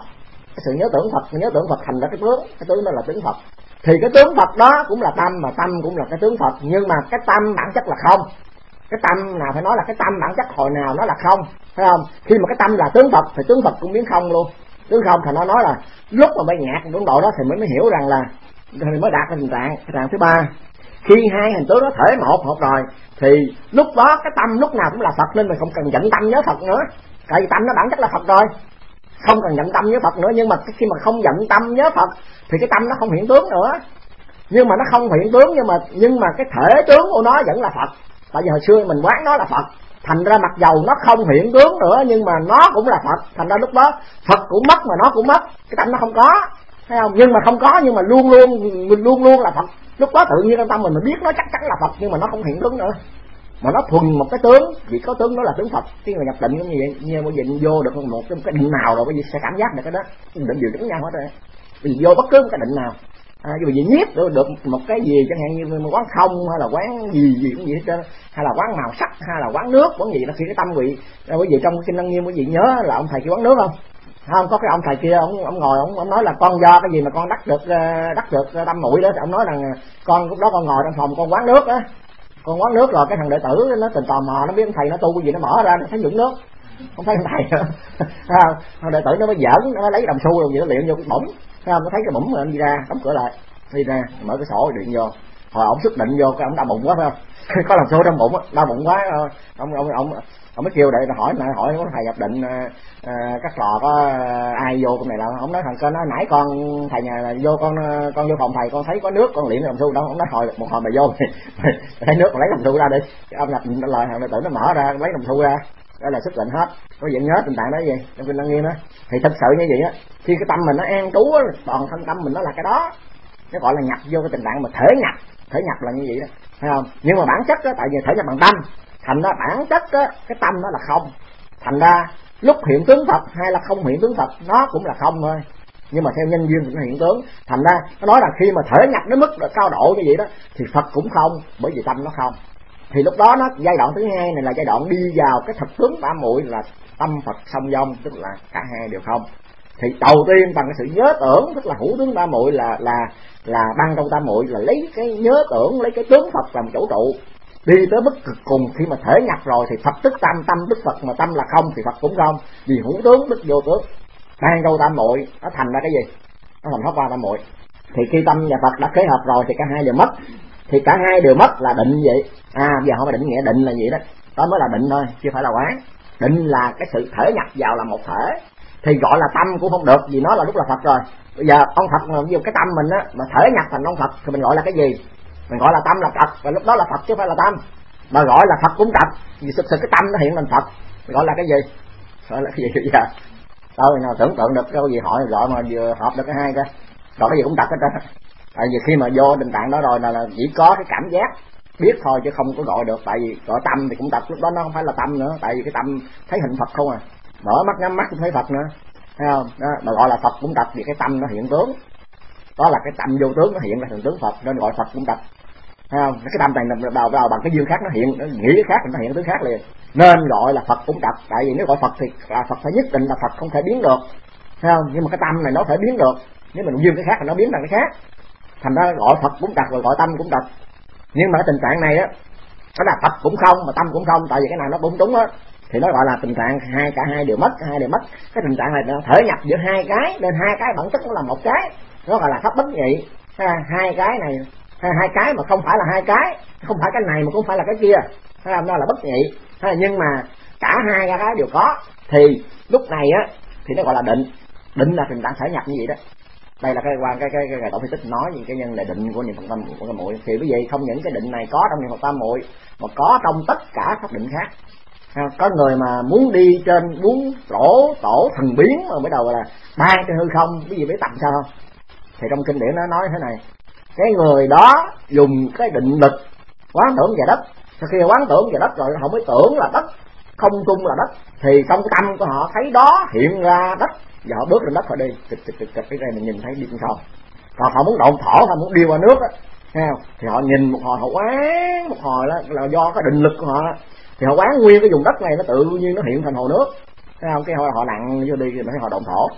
cái sự nhớ tưởng Phật, nhớ tưởng Phật thành ra cái tướng, cái tướng đó là tướng Phật. Thì cái tướng Phật đó cũng là tâm, mà tâm cũng là cái tướng Phật, nhưng mà cái tâm bản chất là không. Cái tâm nào phải nói là cái tâm bản chất hồi nào nó là không, phải không? Khi mà cái tâm là tướng Phật thì tướng Phật cũng biến không luôn. Tướng không thì nó nói là lúc mà bay nhạc đến độ đó thì mới mới hiểu rằng là thì mới đạt cái tình trạng cái trạng thứ ba. Khi hai hình tướng nó thể một một rồi thì lúc đó cái tâm lúc nào cũng là Phật, nên mình không cần giận tâm nhớ Phật nữa. Tại vì tâm nó bản chất là Phật rồi, không cần giận tâm nhớ Phật nữa. Nhưng mà khi mà không giận tâm nhớ Phật thì cái tâm nó không hiện tướng nữa. Nhưng mà nó không hiện tướng, nhưng mà nhưng mà cái thể tướng của nó vẫn là Phật. Tại vì hồi xưa mình quán nó là Phật, thành ra mặc dầu nó không hiện tướng nữa nhưng mà nó cũng là Phật. Thành ra lúc đó Phật cũng mất mà nó cũng mất, cái tâm nó không có, thấy không? Nhưng mà không có, nhưng mà luôn luôn mình luôn luôn là Phật. Lúc đó tự nhiên trong tâm mình mình biết nó chắc chắn là Phật, nhưng mà nó không hiện tướng nữa, mà nó thuần một cái tướng. Vì có tướng đó là tướng Phật. Khi mà nhập định cũng như vậy, như bây giờ vô được một cái, cái định nào rồi bây giờ sẽ cảm giác được cái đó, định điều giống nhau hết rồi. Vì vô bất cứ một cái định nào, à, bây giờ nhiếp được, được một cái gì chẳng hạn như quán không hay là quán gì gì cũng gì hết trơn, hay là quán màu sắc hay là quán nước, quán gì đó, khi cái tâm vị quý vị trong kinh Lăng Nghiêm quý vị nhớ là ông thầy kia quán nước không? Không, có cái ông thầy kia ông ông ngồi ông ông nói là con do cái gì mà con đắc được đắc được tâm muội đó. Ông nói rằng con lúc đó con ngồi trong phòng con quán nước á, con quán nước rồi cái thằng đệ tử nó tình tò mò, nó biết ông thầy nó tu cái gì, nó mở ra nó thấy nhũng nước, không thấy ông thầy nữa. Thằng đệ tử nó mới giỡn, nó lấy đồng xu rồi gì nó liệm vô cái bụng, nó thấy cái bụng rồi nó đi ra đóng cửa lại, đi ra mở cái sổ điện vô. Hồi ổng xuất định vô cái ổng đau bụng quá phải không? Có làm số trong bụng đau bụng quá, ông ông ông ông mới kêu để hỏi này hỏi thầy nhập định à, các lò có ai vô trong này đâu. Ông nói thằng con nói nãy con thầy nhà là vô con con vô phòng thầy con thấy có nước con liệm đồng xu đâu. Ông nói hồi một hồi mày vô thấy nước lấy đồng xu ra đi. Ông nhập định lời thằng đệ tử nó mở ra lấy đồng xu ra, đó là xuất định hết. Có vậy nhớ tình trạng đó gì trong kinh Lăng Nghiêm á. Thì thật sự như vậy á, khi cái tâm mình nó an trú á, toàn thân tâm mình nó là cái đó, nó gọi là nhập vô cái tình trạng mà thể nhập. Thể nhập là như vậy đó, thấy không? Nhưng mà bản chất đó, tại vì thể nhập bằng tâm, thành ra bản chất đó, cái tâm nó là không. Thành ra lúc hiện tướng Phật hay là không hiện tướng Phật nó cũng là không thôi, nhưng mà theo nhân duyên thì nó hiện tướng. Thành ra nó nói là khi mà thể nhập đến mức cao độ như vậy đó thì Phật cũng không, bởi vì tâm nó không. Thì lúc đó nó giai đoạn thứ hai này là giai đoạn đi vào cái thực tướng tam muội, là tâm Phật song vong, tức là cả hai đều không. Thì đầu tiên bằng cái sự nhớ tưởng, tức là hữu tướng tam muội là là là ban trong tam muội, là lấy cái nhớ tưởng, lấy cái tướng Phật làm chỗ trụ, đi tới mức cực cùng. Khi mà thể nhập rồi thì Phật tức tâm, tâm tức Phật, mà tâm là không thì Phật cũng không, vì hữu tướng tức vô tướng. Ban trong tam muội nó thành ra cái gì? Nó thành pháp qua tam muội. Thì khi tâm và Phật đã kết hợp rồi thì cả hai đều mất. Thì cả hai đều mất là định vậy. À bây giờ không phải định nghĩa, định là vậy đó, đó mới là định thôi, chứ phải là quán. Định là cái sự thể nhập vào là một thể, thì gọi là tâm cũng không được, vì nó là lúc là Phật rồi. Bây giờ ông Phật mà ví dụ cái tâm mình á mà thể nhập thành ông Phật thì mình gọi là cái gì? Mình gọi là tâm là Phật, và lúc đó là Phật chứ không phải là tâm. Mà gọi là Phật cũng trật, vì thực sự cái tâm nó hiện thành Phật, mình gọi là cái gì? Gọi là cái gì bây giờ? Đâu nào tưởng tượng được cái gì hỏi gọi mà vừa hợp được cái hai cái, gọi cái gì cũng trật hết trơn. Tại vì khi mà vô định tạng đó rồi là, là chỉ có cái cảm giác biết thôi chứ không có gọi được. Tại vì gọi tâm thì cũng trật, lúc đó nó không phải là tâm nữa, tại vì cái tâm thấy hình Phật không à, mở mắt nhắm mắt cũng thấy Phật nữa, thấy không? Đó, mà gọi là Phật cũng trật vì cái tâm nó hiện tướng, đó là cái tâm vô tướng nó hiện ra thành tướng Phật, nên gọi Phật cũng trật, thấy không? Cái tâm này đầu đầu bằng cái duyên khác nó hiện, nó nghĩ cái khác nó hiện tướng khác liền, nên gọi là Phật cũng trật. Tại vì nếu gọi Phật thì là Phật phải nhất định là Phật, không thể biến được, thấy không? Nhưng mà cái tâm này nó thể biến được, nếu mình duyên cái khác thì nó biến thành cái khác, thành ra gọi Phật cũng trật rồi gọi tâm cũng trật. Nhưng mà cái tình trạng này á, nó là Phật cũng không mà tâm cũng không, tại vì cái nào nó cũng trúng á, thì nó gọi là tình trạng hai cả hai đều mất, hai đều mất. Cái tình trạng này nó thể nhập giữa hai cái, nên hai cái bản chất nó là một cái, nó gọi là pháp bất nhị. Hai cái này hai, hai cái mà không phải là hai cái, không phải cái này mà cũng phải là cái kia, nó là bất nhị. Nhưng mà cả hai cái đều có, thì lúc này á thì nó gọi là định. Định là tình trạng thể nhập như vậy đó. Đây là cái quan cái cái cái tổ phi tích nói những cái nhân là định của niệm Phật tam của tam muội. Thì quý vị không những cái định này có trong niệm Phật tam muội mà có trong tất cả các định khác. Có người mà muốn đi trên muốn tổ tổ thần biến mà mới đầu là bay trên hư không, cái gì biết tầm sao không? Thì trong kinh điển nó nói thế này: cái người đó dùng cái định lực quán tưởng về đất, sau khi quán tưởng về đất rồi họ mới tưởng là đất, không trung là đất, thì trong cái tâm của họ thấy đó hiện ra đất, và họ bước lên đất họ đi, kịch kịch kịch kịch cái này mình nhìn thấy đi không. Còn họ muốn độn thổ hay muốn đi qua nước á, thấy không? Thì họ nhìn một hồi họ quán một hồi đó là do cái định lực của họ, thì họ quán nguyên cái vùng đất này nó tự nhiên nó hiện thành hồ nước, thấy không? Cái họ họ nặng vô đi rồi họ độn thổ,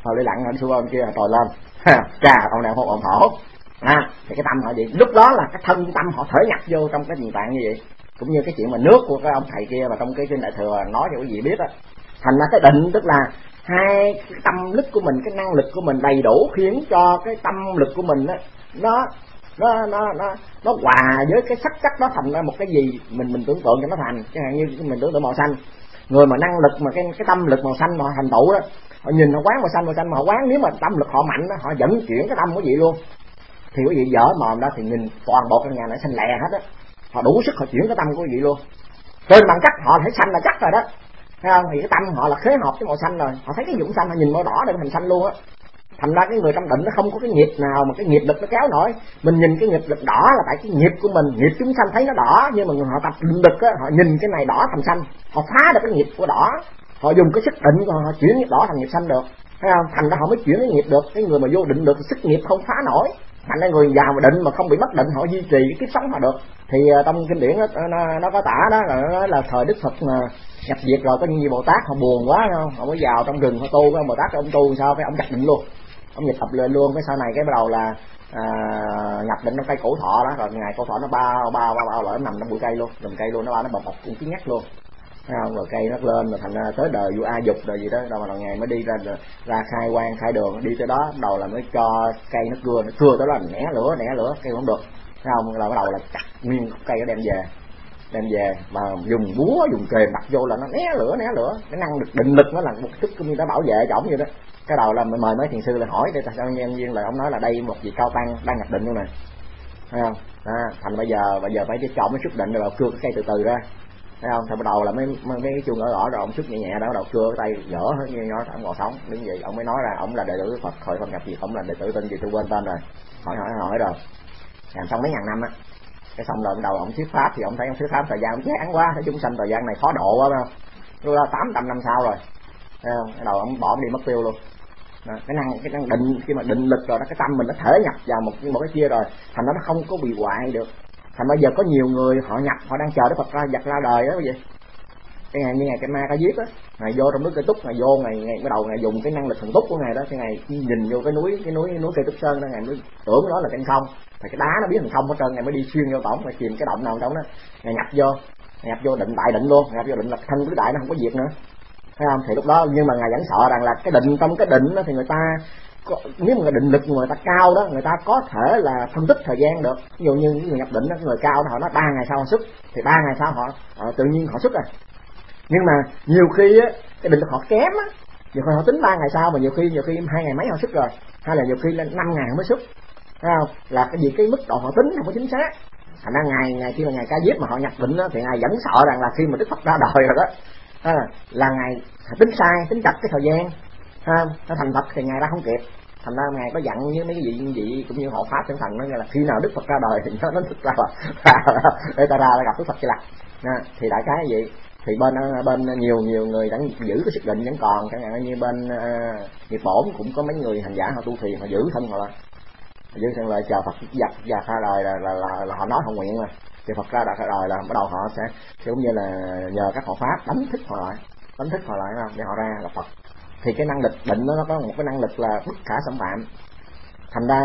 Thôi đi lặn anh xua ông kia trồi lên chà ông này không ổn thổ à, thì cái tâm họ gì lúc đó là cái thân tâm họ thể nhập vô trong cái tình trạng như vậy. Cũng như cái chuyện mà nước của cái ông thầy kia mà trong cái kinh đại thừa nói cho quý vị biết á, thành ra cái định tức là hai cái tâm lực của mình, cái năng lực của mình đầy đủ khiến cho cái tâm lực của mình á nó nó nó nó nó hòa với cái sắc chất đó thành ra một cái gì mình mình tưởng tượng cho nó thành. Chẳng hạn như mình tưởng tượng màu xanh, người mà năng lực mà cái cái tâm lực màu xanh mà họ thành tựu đó, họ nhìn họ quán màu xanh màu xanh mà họ quán, nếu mà tâm lực họ mạnh đó, họ dẫn chuyển cái tâm của vị luôn, thì quý vị dở mồm đó thì nhìn toàn bộ căn nhà nó xanh lè hết á, họ đủ sức họ chuyển cái tâm của quý vị luôn. Trên bằng cách họ thấy xanh là chắc rồi đó, thấy không? Thì cái tâm họ là khế hợp với màu xanh rồi, họ thấy cái dụng xanh họ nhìn màu đỏ để thành xanh luôn á. Thành ra cái người trong định nó không có cái nghiệp nào mà cái nghiệp lực nó kéo nổi. Mình nhìn cái nghiệp lực đỏ là tại cái nghiệp của mình, nghiệp chúng sanh thấy nó đỏ, nhưng mà họ tập định lực á, họ nhìn cái này đỏ thành xanh, họ phá được cái nghiệp của đỏ, họ dùng cái sức định của họ chuyển nghiệp đỏ thành nghiệp xanh được, thấy không? Thành ra họ mới chuyển cái nghiệp được. Cái người mà vô định được sức nghiệp không phá nổi, thành ra người giàu mà định mà không bị mất định họ duy trì cái kiếp sống họ được. Thì trong kinh điển nó, nó, nó có tả đó là nó nói là thời Đức Phật mà nhập diệt rồi có những vị Bồ Tát họ buồn quá không, họ mới vào trong rừng họ tu. Cái ông Bồ Tát ông tu sao cái ông nhập định luôn, ông nhập tập lên luôn. Cái sau này cái bắt đầu là à, nhập định trong cây cổ thọ đó, rồi ngày cổ thọ nó bao bao bao bao lại nó nằm trong bụi cây luôn, rừng cây luôn, nó bao nó bập bập cũng tiếng nhắc luôn, thấy không? Rồi cây nó lên rồi thành ra tới đời vua A Dục rồi gì đó, rồi mà ngày mới đi ra ra khai quan khai đường, đi tới đó đầu là mới cho cây nó cưa, nó cưa tới đó là nẻ lửa nẻ lửa cây không được, thấy không? Là bắt đầu là chặt nguyên cây nó đem về đem về mà dùng búa dùng kềm đặt vô là nó né lửa né lửa. Cái năng lực định lực nó là một thức cũng như nó bảo vệ cho ổng vậy đó. Cái đầu là mời mấy thiền sư là hỏi để sao nhân viên là ông nói là đây một vị cao tăng đang nhập định luôn này, thấy không? À, thành bây giờ bây giờ phải cho ông mới xuất định rồi cưa cái cây từ từ ra, thấy không? Thì bắt đầu là mấy mấy cái chuông gõ gõ rồi ông xuất nhẹ nhẹ đó, bắt đầu cưa cái tay dở hết như nó thẳng ngồi sống đứng vậy. Ông mới nói ra ông là đệ tử Phật, khỏi không nhập gì, ông là đệ tử tên gì tôi quên tên rồi, hỏi hỏi hỏi rồi làm xong mấy ngàn năm á. Cái xong rồi đầu ông thuyết pháp thì ông thấy ông thuyết pháp thời gian ông chán quá, thấy chúng sanh thời gian này khó độ quá, phải không? Lúc đó tám trăm năm sau rồi, thấy không? Cái đầu ông bỏ ông đi mất tiêu luôn. Đó, cái năng cái năng định khi mà định lực rồi đó, cái tâm mình nó thể nhập vào một một cái kia rồi, thành nó nó không có bị hoại được. Thành bây giờ có nhiều người họ nhập, họ đang chờ Đức Phật ra giật ra đời đó, cái gì cái ngày như ngày cái ma ca diếp á, ngày vô trong núi cây túc, ngày vô ngày ngày bắt đầu ngày dùng cái năng lực thần túc của ngày đó, cái ngày nhìn vô cái núi cái núi núi cây túc sơn đó, ngày mới tưởng đó là trên không, thì cái đá nó biết thành không hết trơn, ngày mới đi xuyên vô tổng, ngày chìm cái động nào trong đó, ngày nhập vô nhập vô định đại định luôn, nhập vô định là thân tứ đại nó không có diệt nữa, thấy không? Thì lúc đó nhưng mà ngài vẫn sợ rằng là cái định, trong cái định đó thì người ta có, nếu mà định lực người ta cao đó, người ta có thể là phân tích thời gian được. Ví dụ như những người nhập định đó, người cao đó, họ nói ba ngày sau họ xuất, thì ba ngày sau họ, họ tự nhiên họ xuất rồi. Nhưng mà nhiều khi á, cái định lực họ kém á, nhiều khi họ tính ba ngày sau, mà nhiều khi nhiều khi hai ngày mấy họ xuất rồi, hay là nhiều khi là năm ngày họ mới xuất, thấy không? Là cái gì cái mức độ họ tính không có chính xác. Thành ra ngày ngày khi mà ngày ca diếp mà họ nhập định đó, thì ngài vẫn sợ rằng là khi mà Đức Phật ra đời rồi đó, à, là ngài tính sai, tính chặt cái thời gian, ha, nó thành Phật thì ngài ra không kịp. Thành ra ngài có dặn với mấy cái vị như vậy cũng như hộ pháp tinh thần nói là khi nào Đức Phật ra đời thì nó nó thực ra là để ta ra là gặp Đức Phật chỉ là, à, thì đại khái vậy. Thì bên bên nhiều nhiều người đang giữ cái sức định vẫn còn, chẳng hạn như bên uh, nghiệp bổn cũng có mấy người hành giả họ tu thiền họ giữ thân họ lại, giữ thân lại chờ Phật giặt giặt ra đời là, là, là, là họ nói họ nguyện mà, thì Phật ra đời là bắt đầu họ sẽ giống như là nhờ các hộ pháp đánh thức họ lại, đánh thức họ lại không để họ ra là Phật. Thì cái năng lực định đó, nó có một cái năng lực là bất khả xâm phạm. Thành ra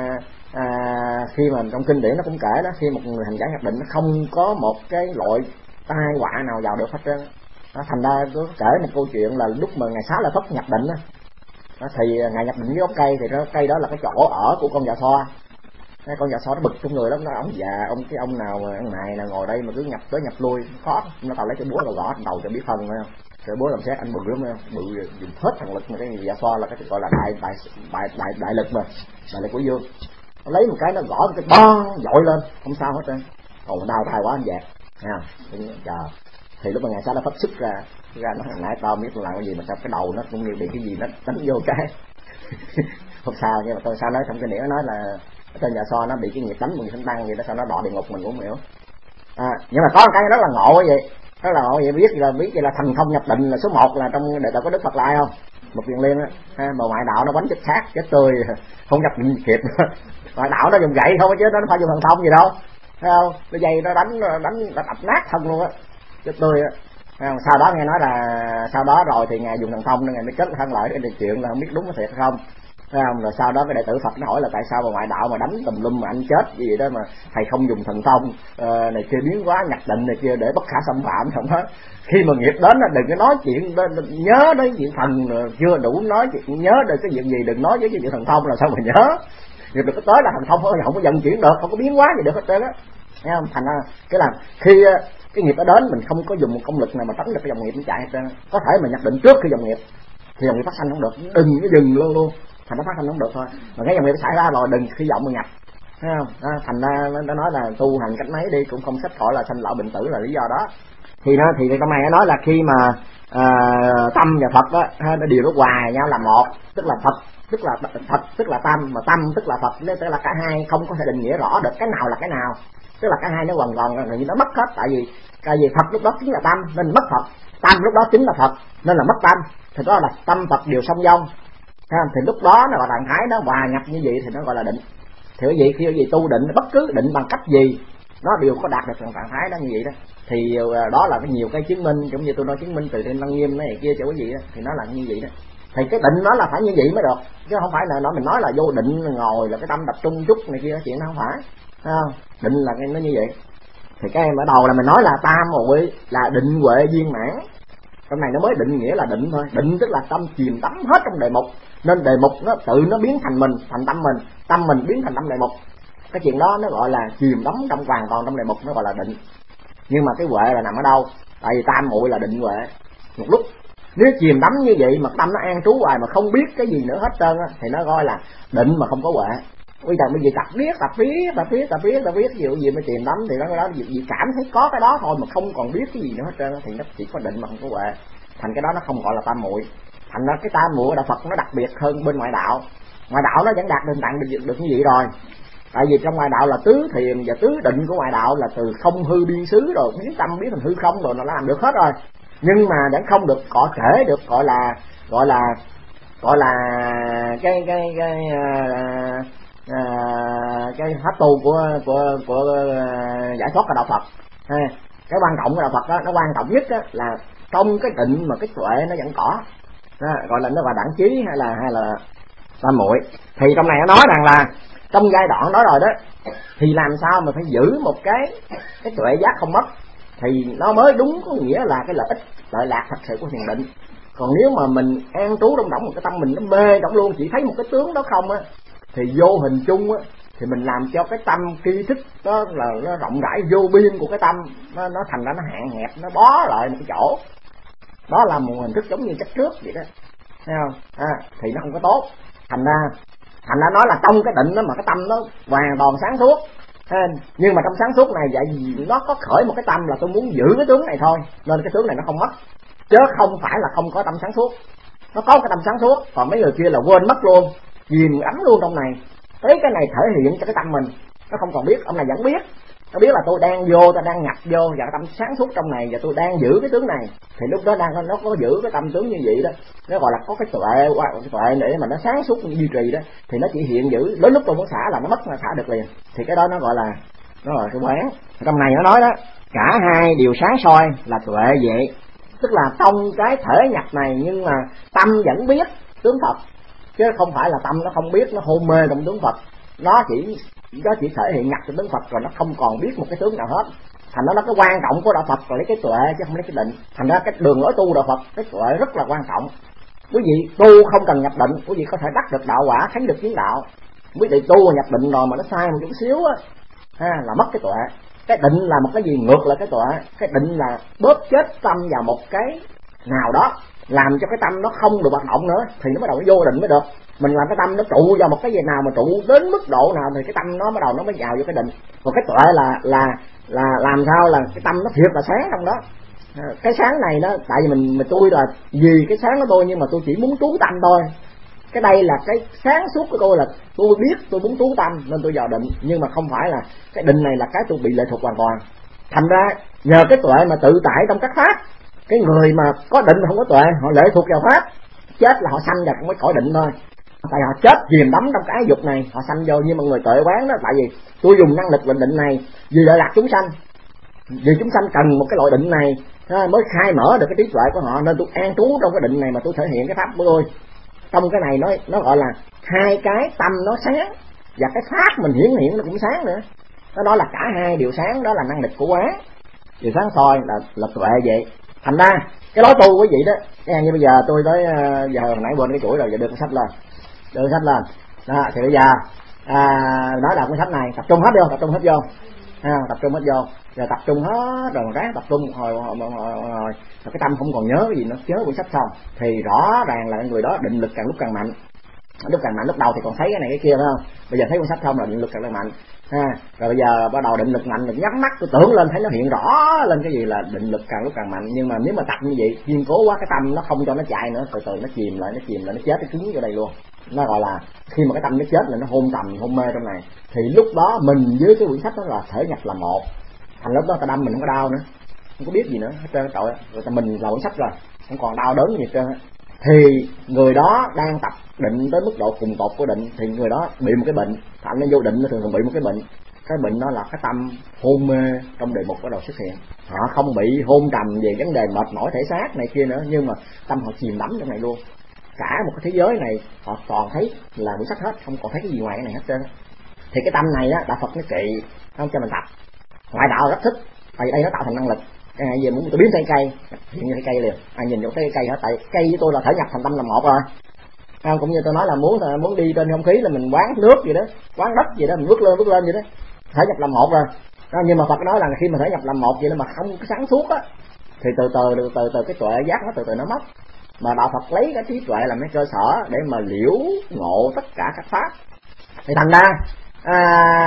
à, khi mà trong kinh điển nó cũng kể đó, khi một người hành giả nhập định nó không có một cái loại tai họa nào vào được hết trơn. Nó thành ra có kể một câu chuyện là lúc mà ngày Xá Lợi Phất nhập định đó, đó thì ngài nhập định với gốc cây, thì cái cây đó là cái chỗ ở của con dạ xoa. Cái con dạ xoa nó bực trong người lắm, nó ông già ông cái ông nào mà ăn mày là ngồi đây mà cứ nhập tới nhập lui khó, nó tao lấy cái búa rồi gõ đầu cho biết phân phải không? Cái búa làm xét anh bự lắm phải không? Bự dùng hết thằng lực, mà cái dạ xoa là cái gọi là đại đại đại đại, đại lực mà, đại lực của dương. Nó lấy một cái nó gõ một cái bong dội lên không sao hết trơn, còn đau tai quá anh dẹt, thấy không? Chờ thì lúc mà ngày Xá Lợi Phất xuất ra ra nó hồi nãy tao biết làm cái gì mà sao cái đầu nó cũng như bị cái gì nó đánh vô cái không sao. Nhưng mà tôi sao nói trong cái điểm nó nói là trên nhà so nó bị cái nghiệp đánh mình sinh tăng vậy đó, sao nó đọa địa ngục mình cũng không hiểu. À, nhưng mà có một cái rất là ngộ vậy, rất là ngộ vậy, biết là biết vậy là thần thông nhập định là số một là trong đệ tử có Đức Phật Lại không? Một Kiền Liên á, mà ngoại đạo nó bánh chết khác chết tươi không nhập định kịp. Ngoại đạo nó dùng gậy không chứ nó phải dùng thần thông gì đâu, thấy không? Cái dây nó đánh đánh nó đập nát thân luôn á, chết tươi á. Sau đó nghe nói là sau đó rồi thì ngài dùng thần thông ngài mới kết thân lại cái chuyện là không biết đúng có thiệt hay không. Thấy không? Rồi sau đó cái đệ tử Phật nó hỏi là tại sao mà ngoại đạo mà đánh tùm lum mà anh chết gì vậy đó mà thầy không dùng thần thông uh, này kia biến hóa nhập định này kia để bất khả xâm phạm không hết. Khi mà nghiệp đến là đừng có nói chuyện nhớ đến chuyện thần chưa đủ nói chuyện nhớ được cái chuyện gì đừng nói với cái chuyện thần thông là sao mà nhớ. Nghiệp được có tới là thần thông không, không có vận chuyển được, không có biến hóa gì được hết trơn á. Thấy không? Thành ra cái là khi cái nghiệp nó đến mình không có dùng một công lực nào mà tránh được cái dòng nghiệp nó chạy hết trơn. Có thể mà nhập định trước cái dòng nghiệp thì dòng nghiệp phát sanh không được, đừng có dừng luôn luôn. Thành nó phát sanh không được thôi. Mà cái dòng nghiệp xảy ra rồi đừng khi vọng mà nhập. Thấy không? À, thành ra nó nói là tu hành cách mấy đi cũng không sách khỏi là sanh lão bệnh tử là lý do đó. Thì nó thì trong này nó nói là khi mà à, tâm và Phật đó, nó đều nó hòa nhau là một, tức là Phật tức là Phật tức là tâm, mà tâm tức là Phật, tức là cả hai không có thể định nghĩa rõ được cái nào là cái nào. Tức là cả hai nó gần gần gần như nó mất hết, tại vì tại vì Phật lúc đó chính là tâm nên mất Phật, tâm lúc đó chính là Phật nên là mất tâm. Thì đó là tâm Phật đều song vong. Thì lúc đó nó gọi trạng thái nó hòa nhập như vậy thì nó gọi là định. Thì cái gì khi cái gì tu định bất cứ định bằng cách gì nó đều có đạt được trạng thái đó như vậy đó. Thì đó là cái nhiều cái chứng minh, giống như tôi nói chứng minh từ trên Lăng Nghiêm này kia cho cái gì đó thì nó là như vậy đó. Thì cái định nó là phải như vậy mới được, chứ không phải là nói mình nói là vô định ngồi là cái tâm tập trung chút này kia, chuyện nó không phải. Không? Định là cái nó như vậy. Thì cái em ở đầu là mình nói là tam muội là định huệ viên mãn. Trong này nó mới định nghĩa là định thôi. Định tức là tâm chìm đắm hết trong đề mục, nên đề mục nó tự nó biến thành mình, thành tâm mình, tâm mình biến thành tâm đề mục. Cái chuyện đó nó gọi là chìm đắm trong hoàn toàn trong đề mục, nó gọi là định. Nhưng mà cái huệ là nằm ở đâu? Tại vì tam muội là định huệ. Một lúc nếu chìm đắm như vậy mà tâm nó an trú hoài mà không biết cái gì nữa hết trơn á, thì nó gọi là định mà không có huệ. Bây giờ bây giờ tập biết tập biết tập biết tập biết tập biết cái gì mà chìm đắm thì nó đó gì cảm thấy có cái đó thôi mà không còn biết cái gì nữa hết trơn thì nó chỉ có định mà không có huệ. Thành cái đó nó không gọi là tam muội. Thành ra cái tam muội của đạo Phật nó đặc biệt hơn bên ngoại đạo. Ngoại đạo nó vẫn đạt được tặng được, được như vậy rồi. Tại vì trong ngoại đạo là tứ thiền và tứ định của ngoại đạo là từ không hư biên xứ rồi biến tâm biến thành hư không rồi nó làm được hết rồi. Nhưng mà vẫn không được cọ thể được gọi là gọi là gọi là cái cái cái uh, À, cái pháp tu của của của uh, giải thoát của đạo Phật. À, cái quan trọng của đạo Phật đó, nó quan trọng nhất đó là trong cái định mà cái tuệ nó vẫn có, đó, gọi là nó là đẳng trí hay là hay là tam muội. Thì trong này nó nói rằng là trong giai đoạn đó rồi đó thì làm sao mà phải giữ một cái cái tuệ giác không mất thì nó mới đúng, có nghĩa là cái lợi ích lợi lạc thật sự của thiền định. Còn nếu mà mình an trú trong động một cái tâm mình nó mê động luôn, chỉ thấy một cái tướng đó không á, thì vô hình chung á thì mình làm cho cái tâm tri thức đó là nó rộng rãi vô biên của cái tâm nó nó thành ra nó hạn hẹp, nó bó lại một cái chỗ. Đó là một hình thức giống như chất nước vậy đó, thấy không? À, thì nó không có tốt. Thành ra thành ra nói là trong cái định đó mà cái tâm nó hoàn toàn sáng suốt. Nhưng mà trong sáng suốt này vậy nó có khởi một cái tâm là tôi muốn giữ cái tướng này thôi, nên cái tướng này nó không mất, chứ không phải là không có tâm sáng suốt. Nó có cái tâm sáng suốt, còn mấy người kia là quên mất luôn, chìm ấm luôn trong này. Thế cái này thể hiện cho cái tâm mình nó không còn biết, ông này vẫn biết, nó biết là tôi đang vô, tôi đang nhập vô và tâm sáng suốt trong này và tôi đang giữ cái tướng này. Thì lúc đó đang nó có giữ cái tâm tướng như vậy đó, nó gọi là có cái tuệ, cái tuệ để mà nó sáng suốt duy trì đó, thì nó chỉ hiện giữ. Đến lúc tôi muốn xả là nó mất, là xả được liền. Thì cái đó nó gọi là nó là cái quán. Trong này nó nói đó, cả hai đều sáng soi là tuệ vậy, tức là trong cái thể nhập này nhưng mà tâm vẫn biết tướng Phật, chứ không phải là tâm nó không biết, nó hôn mê trong tướng Phật. Nó chỉ nó chỉ thể hiện nhập trong tướng Phật rồi nó không còn biết một cái tướng nào hết. Thành ra nó cái quan trọng của đạo Phật là lấy cái tuệ chứ không lấy cái định. Thành ra cái đường lối tu đạo Phật cái tuệ rất là quan trọng. Quý vị tu không cần nhập định, quý vị có thể đắc được đạo quả, thánh được kiến đạo. Quý vị tu nhập định rồi mà nó sai một chút xíu á, ha, là mất cái tuệ. Cái định là một cái gì ngược lại cái tuệ. Cái định là bóp chết tâm vào một cái nào đó, làm cho cái tâm nó không được hoạt động nữa thì nó bắt đầu nó vô định mới được. Mình làm cái tâm nó trụ vào một cái gì nào mà trụ đến mức độ nào thì cái tâm nó bắt đầu nó mới vào vô cái định. Còn cái tuệ là là là làm sao là cái tâm nó thiệt là sáng trong đó. Cái sáng này đó, tại vì mình mình tôi là vì cái sáng của tôi nhưng mà tôi chỉ muốn trú tâm thôi. Cái đây là cái sáng suốt của tôi là tôi biết tôi muốn trú tâm nên tôi vào định, nhưng mà không phải là cái định này là cái tôi bị lệ thuộc hoàn toàn. Thành ra nhờ cái tuệ mà tự tại trong các pháp. Cái người mà có định mà không có tuệ, họ lệ thuộc vào pháp, chết là họ sanh vào trong cái cõi định thôi. Tại họ chết chìm đắm trong cái ái dục này, họ sanh vô. Nhưng mà người tuệ quán đó, tại vì tôi dùng năng lực định định này vì lợi lạc chúng sanh, vì chúng sanh cần một cái loại định này à, mới khai mở được cái trí tuệ của họ, nên tôi an trú trong cái định này mà tôi thể hiện cái pháp của tôi. Trong cái này nó nó gọi là hai cái tâm nó sáng và cái pháp mình hiển hiện nó cũng sáng nữa. Nó đó là cả hai đều sáng, đó là năng lực của quán, điều sáng soi là là tuệ vậy. Thành ra cái lối tu quý vị đó, cái như bây giờ tôi tới giờ hồi nãy quên cái chuỗi rồi, giờ đưa cuốn sách lên, đưa cuốn sách lên đó, thì bây giờ à, nói là cuốn sách này tập trung hết vô, tập trung hết vô, à, tập trung hết vô, rồi tập trung hết rồi ráng tập trung hồi hồi, hồi, hồi, hồi cái tâm không còn nhớ cái gì nữa, nhớ cuốn sách xong thì rõ ràng là người đó định lực càng lúc càng mạnh. Lúc càng mạnh, lúc đầu thì còn thấy cái này cái kia phải không, bây giờ thấy cuốn sách không là định lực càng lúc mạnh. À, rồi bây giờ bắt đầu định lực mạnh, được nhắm mắt tôi tưởng lên thấy nó hiện rõ lên cái gì là định lực càng lúc càng mạnh. Nhưng mà nếu mà tập như vậy kiên cố quá, cái tâm nó không cho nó chạy nữa, từ từ nó chìm lại, nó chìm lại, nó chết, nó cứng vô đây luôn. Nó gọi là khi mà cái tâm nó chết là nó hôn trầm, hôn mê trong này, thì lúc đó mình với cái quyển sách đó là thể nhập là một. Thành lúc đó ta đâm mình không có đau nữa, không có biết gì nữa hết trơn, tội rồi ta mình là quyển sách rồi, không còn đau đớn gì hết trơn. Thì người đó đang tập định tới mức độ cùng tột của định thì người đó bị một cái bệnh, thành nó vô định nó thường thường bị một cái bệnh. Cái bệnh đó là cái tâm hôn mê trong đề mục bắt đầu xuất hiện. Họ không bị hôn trầm về vấn đề mệt mỏi thể xác này kia nữa, nhưng mà tâm họ chìm đắm trong này luôn. Cả một cái thế giới này họ còn thấy là quyển sách hết, không còn thấy cái gì ngoài cái này hết trơn. Thì cái tâm này á, đạo Phật nó kỵ, không cho mình tập. Ngoại đạo rất thích, tại đây nó tạo thành năng lực. Cái này về muốn tôi biến cây cây, hiện như cái cây liền, ai nhìn vô cái cây hết, tại cây với tôi là thể nhập thành tâm là một rồi. À, cũng như tôi nói là muốn muốn đi trên không khí là mình quán nước gì đó, quán đất gì đó, mình bước lên bước lên vậy đó, thể nhập làm một rồi. À, nhưng mà Phật nói là khi mà thể nhập làm một vậy đó mà không sáng suốt á, thì từ từ từ từ từ cái tuệ giác nó từ từ nó mất. Mà đạo Phật lấy cái trí tuệ làm cái cơ sở để mà liễu ngộ tất cả các pháp. Thì thành ra à,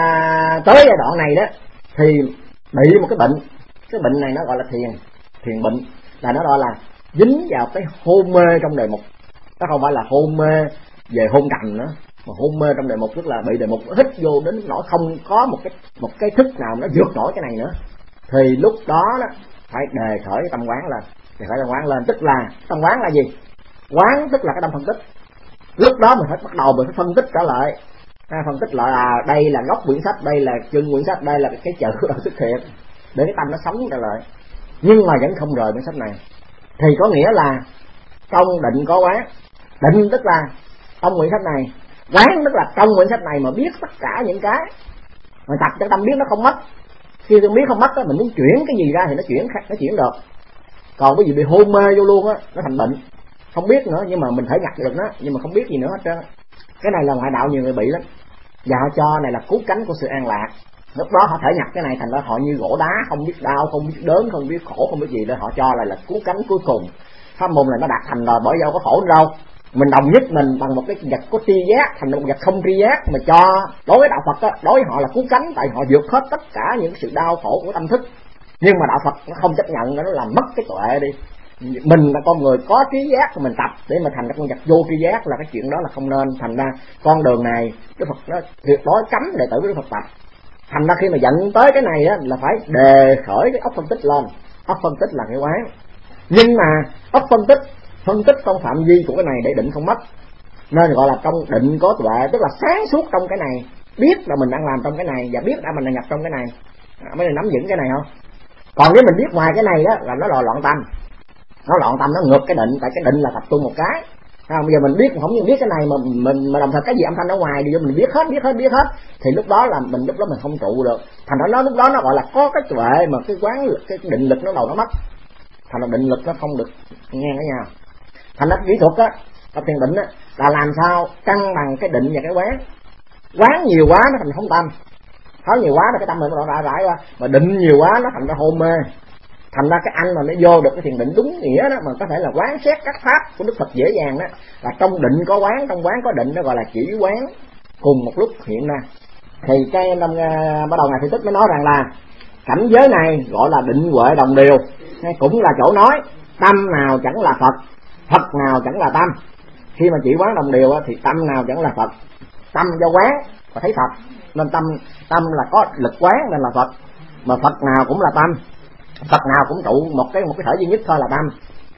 tới giai đoạn này đó thì bị một cái bệnh. Cái bệnh này nó gọi là thiền, thiền bệnh, là nó gọi là dính vào cái hôn mê trong đề mục. Nó không phải là hôn mê về hôn trầm nữa, mà hôn mê trong đề mục, tức là bị đề mục hít vô đến nỗi không có một cái một cái thức nào nó vượt nổi cái này nữa. Thì lúc đó, đó phải đề khởi cái tâm quán lên, đề khởi tâm quán lên, tức là tâm quán là gì? Quán tức là cái tâm phân tích. Lúc đó mình phải bắt đầu mình phải phân tích trở lại, à, phân tích lại à đây là gốc quyển sách, đây là chân quyển sách, đây là cái chữ đang xuất hiện, để cái tâm nó sống trở lại. Nhưng mà vẫn không rời quyển sách này, thì có nghĩa là trong định có quán. Định tức là trong quyển sách này, quán tức là trong quyển sách này mà biết tất cả những cái mà tập cho tâm biết nó không mất. Khi tâm biết không mất đó, mình muốn chuyển cái gì ra thì nó chuyển khác, nó chuyển được. Còn cái gì bị hôn mê vô luôn á, nó thành bệnh, không biết nữa, nhưng mà mình thể nhặt được nó, nhưng mà không biết gì nữa hết trơn. Cái này là ngoại đạo nhiều người bị lắm, và họ cho này là cứu cánh của sự an lạc. Lúc đó họ thể nhặt cái này thành ra họ như gỗ đá, không biết đau, không biết đớn, không biết khổ, không biết gì, để họ cho lại là cứu cánh cuối cùng. Pháp môn này nó đạt thành rồi, bởi đâu có khổ đâu. Mình đồng nhất mình bằng một cái vật có tri giác thành một vật không tri giác, mà cho đối với đạo Phật đó, đối với họ là cứu cánh, tại họ vượt hết tất cả những sự đau khổ của tâm thức. Nhưng mà đạo Phật nó không chấp nhận, nó làm mất cái tuệ đi. Mình là con người có trí giác mình tập để mà thành ra con vật vô tri giác, là cái chuyện đó là không nên. Thành ra con đường này Đức Phật nó tuyệt đối cấm đệ tử của Đức Phật tập. Thành ra khi mà dẫn tới cái này á, là phải đề khởi cái óc phân tích lên. Óc phân tích là cái quán, nhưng mà óc phân tích phân tích trong phạm vi của cái này để định không mất, nên gọi là trong định có tuệ, tức là sáng suốt trong cái này, biết là mình đang làm trong cái này và biết đã mình đang nhập trong cái này. À, mới nắm vững cái này không? Còn nếu mình biết ngoài cái này đó là nó là loạn tâm, nó loạn tâm, nó ngược cái định, tại cái định là tập trung một cái. À, bây giờ mình biết không như biết cái này mà mình mà đồng thời cái gì âm thanh ở ngoài đi, mình biết hết biết hết biết hết thì lúc đó là mình lúc đó mình không trụ được. Thành ra nó lúc đó nó gọi là có cái tuệ mà cái quán lực, cái định lực nó đầu nó mất, thành ra định lực nó không được ngang với nhau. Thành ra kỹ thuật á, tập thiền định á là làm sao cân bằng cái định và cái quán. Quán nhiều quá nó thành không tâm, nói nhiều quá là cái tâm mình nó rải rải qua, mà định nhiều quá nó thành ra hôn mê. Thành ra cái anh mà nó vô được cái thiền định đúng nghĩa đó, mà có thể là quán xét các pháp của Đức Phật dễ dàng đó, là trong định có quán, trong quán có định, nó gọi là chỉ quán cùng một lúc hiện ra. Thì cái năm bắt đầu ngày Thi Tích mới nói rằng là cảnh giới này gọi là định huệ đồng điều, cũng là chỗ nói tâm nào chẳng là Phật, Phật nào chẳng là tâm. Khi mà chỉ quán đồng điều thì tâm nào chẳng là Phật, tâm do quán và thấy Phật, nên tâm tâm là có lực quán nên là Phật, mà Phật nào cũng là tâm, Phật nào cũng trụ một cái một cái thể duy nhất thôi là tâm.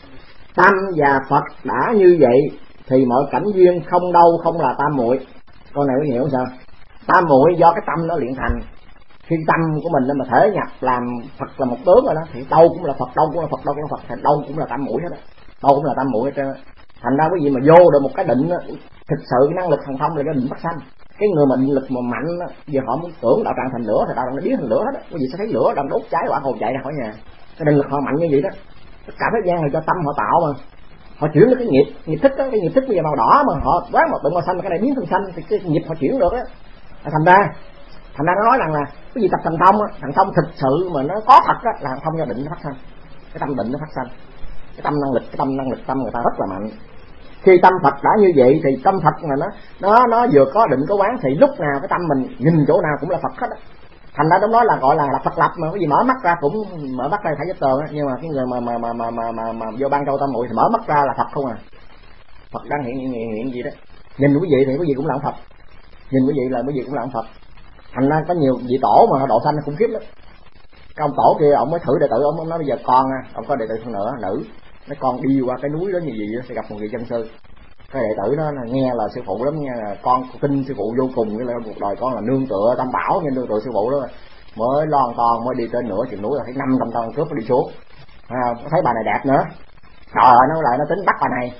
Tâm và Phật đã như vậy thì mọi cảnh duyên không đâu không là tam muội. Con này có hiểu sao? Tam muội do cái tâm nó luyện thành. Khi tâm của mình mà thể nhập làm Phật là một tướng rồi đó, thì đâu cũng là Phật, đâu cũng là Phật, đâu cũng là Phật, thì đâu cũng là tam muội hết đó, đâu cũng là tam muội hết trơn. Thành ra quý vị mà vô được một cái định, thực sự cái năng lực thần thông là cái định phát sanh. Cái người mà định lực mà mạnh á, giờ họ muốn tưởng đạo tràng thành lửa thì đạo tràng nó biến thành lửa hết á. Quý vị sẽ thấy lửa đang đốt cháy, quả hồn chạy ra khỏi nhà. Cái định lực họ mạnh như vậy đó. Tất cả thế gian là do tâm họ tạo mà. Họ chuyển được cái nghiệp, nghiệp thích đó, cái nghiệp thích bây giờ màu đỏ mà họ quán một tượng màu xanh, cái này biến thành xanh thì cái nghiệp họ chuyển được á. Thành ra, thành ra nó nói rằng là cái gì tập thần thông á, thần thông thực sự mà nó có thật á là thần thông do định nó phát sanh, cái tâm định nó phát sanh, cái tâm năng lực, cái tâm năng lực tâm người ta rất là mạnh. Khi tâm Phật đã như vậy thì tâm Phật mà nó nó nó vừa có định có quán thì lúc nào cái tâm mình nhìn chỗ nào cũng là Phật hết á. Thành ra đúng nói là gọi là, là Phật lập mà, cái gì mở mắt ra cũng mở mắt ra thấy vết tường á, nhưng mà cái người mà mà mà mà mà mà, mà vô ban châu tâm muội thì mở mắt ra là Phật không à. Phật đang hiện hiện hiện, hiện gì đó. Nhìn quý vị thì quý vị cũng là ông Phật. Nhìn quý vị là quý vị cũng là ông Phật. Thành ra có nhiều vị tổ mà độ sanh khủng khiếp lắm. Cái ông tổ kia ông mới thử đệ tử ông, ông nói bây giờ con à, ông có đệ tử phân nữa nữ, nói con đi qua cái núi đó như vậy sẽ gặp một vị chân sư. Cái đệ tử đó là nghe là sư phụ lắm nha, là con tin sư phụ vô cùng, cái là cuộc đời con là nương tựa tam bảo, nhưng nương tựa sư phụ đó mới lon ton mới đi trên nửa chừng núi là thấy năm trăm con cướp nó đi xuống. À, thấy bà này đẹp nữa, trời ơi nó lại nó tính bắt bà này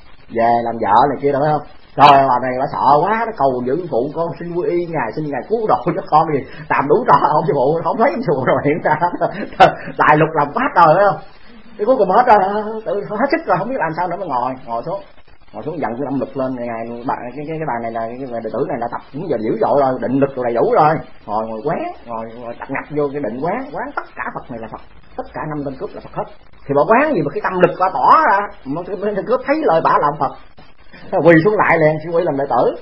về làm vợ này kia đâu phải không. Trời ơi bà này bà sợ quá, nó cầu giữ phụ con xin quy y ngài, xin ngài cứu độ cho con gì làm đủ trò không sư phụ, không thấy sư phụ rồi hiện ra đại lục làm quá trời phải không. Cái cuối cùng hết rồi, tự hết sức rồi không biết làm sao nữa, mới ngồi ngồi xuống ngồi xuống giận cái âm lực lên. Ngày bà cái cái cái bà này là cái người đệ tử này đã tập cũng giờ dữ dội rồi, định lực rồi đầy đủ rồi, ngồi ngồi quán ngồi, ngồi tập ngập vô cái định quán quán tất cả Phật này là Phật, tất cả năm tên cướp là Phật hết. Thì bà quán gì mà cái tâm lực bà tỏ ra một cái tên cướp thấy lời bả là ông Phật, quỳ xuống lại liền sư quỷ làm đệ tử.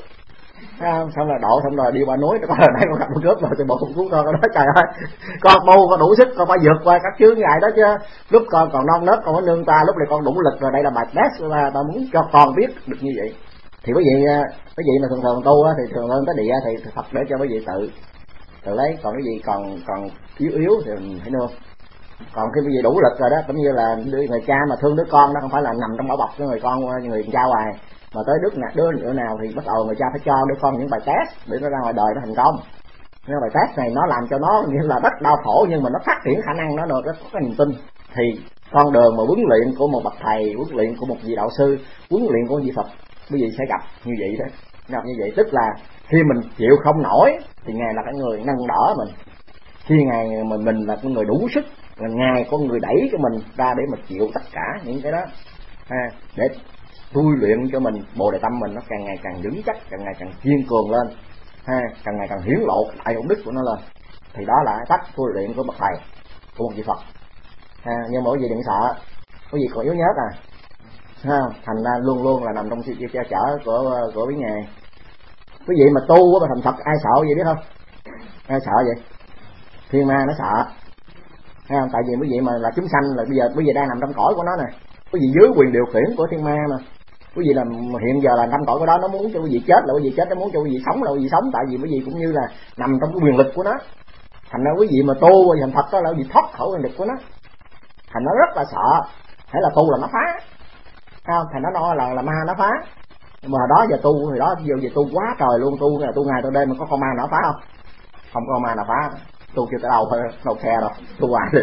À, xong rồi độ xong rồi đi qua núi, có lần này con gặp con cướp rồi thì bộ cũng cứu con đó, trời ơi con mưu con đủ sức con phải vượt qua các chướng ngại đó chứ. Lúc con còn non nớt con có nương ta, lúc này con đủ lực rồi, đây là bài test mà ta muốn cho con biết được như vậy. Thì quý vị quý vị mà thường thường tu á, thì thường lên tới địa thì Phật để cho quý vị tự tự lấy, còn cái gì còn còn yếu yếu thì mình phải nương. Còn khi quý vị đủ lực rồi đó, cũng như là người cha mà thương đứa con đó không phải là nằm trong bảo bọc của người con người cha hoài, mà tới đứa nào đứa nữa nào thì bắt đầu người cha phải cho đứa con những bài test để nó ra ngoài đời nó thành công. Cái bài test này nó làm cho nó như là rất đau khổ, nhưng mà nó phát triển khả năng nó được, nó có cái niềm tin. Thì con đường mà huấn luyện của một bậc thầy, huấn luyện của một vị đạo sư, huấn luyện của vị Phật, quý vị sẽ gặp như vậy đó. Gặp như vậy tức là khi mình chịu không nổi thì ngài là cái người nâng đỡ mình. Khi ngài mình mình là cái người đủ sức, là ngài có người đẩy cho mình ra để mà chịu tất cả những cái đó, à, để tu luyện cho mình bồ đề tâm mình nó càng ngày càng vững chắc, càng ngày càng kiên cường lên, ha, càng ngày càng hiển lộ đại công đức của nó lên. Thì đó là cách tu luyện của bậc thầy, của một vị Phật. Ha, nhưng mà quý vị đừng sợ, quý vị còn yếu nhớt à, ha, thành ra luôn luôn là nằm trong sự che chở của của quý ngài. Quý vị mà tu của thành Phật ai sợ vậy biết không? Ai sợ vậy? Thiên ma nó sợ, ha, tại vì quý vị mà là chúng sanh là bây giờ quý vị đang nằm trong cõi của nó nè, quý vị dưới quyền điều khiển của thiên ma mà. Quý vị là hiện giờ là trong cõi của đó, nó muốn cho quý vị chết là quý vị chết, nó muốn cho quý vị sống là quý vị sống, tại vì quý vị cũng như là nằm trong cái quyền lực của nó. Thành ra quý vị mà tu thành Phật đó là quý vị thoát khỏi quyền lực của nó, thành nó rất là sợ, hãy là tu là nó phá, không? Thành nó nói là là ma nó phá, nhưng mà đó giờ tu thì đó giờ giờ tu quá trời luôn, tu là tu ngày tu đêm mà có con ma nào phá không? Không có con ma nào phá. Tu chưa tới đâu thôi, đầu xe rồi, tu hoài đi.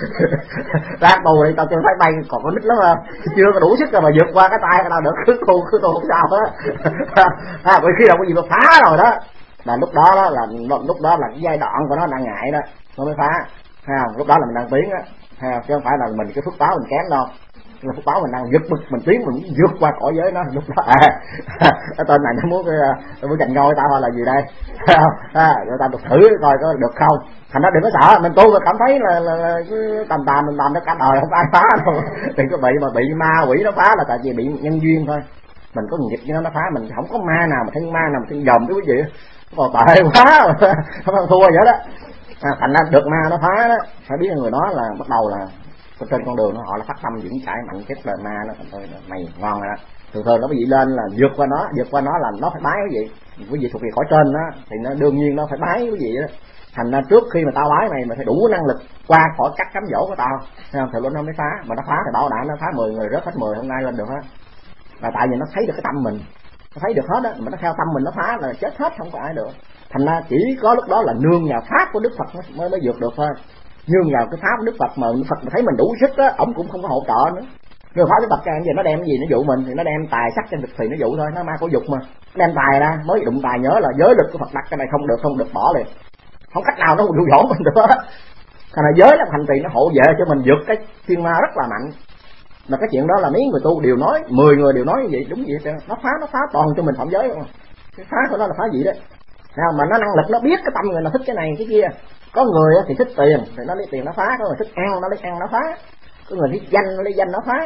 Ra tu đi, tao chưa thấy bay còn có nít lắm mà, chưa có đủ sức rồi mà vượt qua cái tay tao được, cứ tu, cứ tu không sao hết. À, bởi khi nào có gì mà phá rồi đó, là lúc đó, đó là lúc đó là cái giai đoạn của nó đang ngại đó, nó mới phá, thấy không? Lúc đó là mình đang tiến á, thấy không? Chứ không phải là mình cái phước báo mình kém đâu. Là phước báo mình đang vượt bực mình tiến, mình vượt qua cõi giới nó, lúc đó à cái tên này nó muốn nó muốn giành ngôi tao hay là gì đây, à, người ta được thử coi có được không. Thành ra đừng có sợ, mình tu mà cảm thấy là, là, là cứ tầm tầm mình làm nó cả đời không ai phá đâu. Đừng có bị mà bị ma quỷ nó phá là tại vì bị nhân duyên thôi, mình có nghiệp cho nó phá, mình không có ma nào mà thân ma nào mà thân dòm cái quý vị còn tệ quá không ăn thua vậy đó. À, thành ra được ma nó phá đó, phải biết người đó là bắt đầu là trên con đường họ là phát tâm vững chãi mạnh, cái lời ma nó thôi mày ngon rồi đó. Thường thường nó quý vị lên là vượt qua nó, vượt qua nó là nó phải bái quý vị, quý vị thuộc về cõi trên đó thì nó đương nhiên nó phải bái quý vị đó. Thành ra trước khi mà tao bái mày mà phải đủ năng lực qua khỏi các cám dỗ của tao, thấy không? Thì lúc nó mới phá, mà nó phá thì bảo đảm nó phá mười người rớt hết mười, không ai lên được hết. Là tại vì nó thấy được cái tâm mình, nó thấy được hết á, mà nó theo tâm mình nó phá là chết hết, không có ai được. Thành ra chỉ có lúc đó là nương vào pháp của Đức Phật mới mới vượt được thôi. Nương vào cái pháp của Đức Phật mà Đức Phật mà thấy mình đủ sức á, ổng cũng không có hỗ trợ nữa. Người pháp Đức Phật cái gì nó đem cái gì nó dụ mình thì nó đem tài sắc trên thực thì nó dụ thôi, nó ma có dục mà. Nó đem tài ra mới đụng tài, nhớ là giới lực của Phật đặt cái này không được, không được bỏ liền. Không cách nào nó dụ dỗ mình được hết. Thành ra giới là thành trì nó hộ vệ cho mình vượt cái thiên ma rất là mạnh. Mà cái chuyện đó là mấy người tu đều nói, mười người đều nói như vậy, đúng vậy. Nó phá nó phá toàn cho mình phạm giới không. Cái phá của nó là phá gì đấy. Nào mà nó năng lực nó biết cái tâm người nó thích cái này cái kia. Có người thì thích tiền thì nó lấy tiền nó phá, có người thích ăn nó lấy ăn nó phá, có người thích danh nó lấy danh nó phá,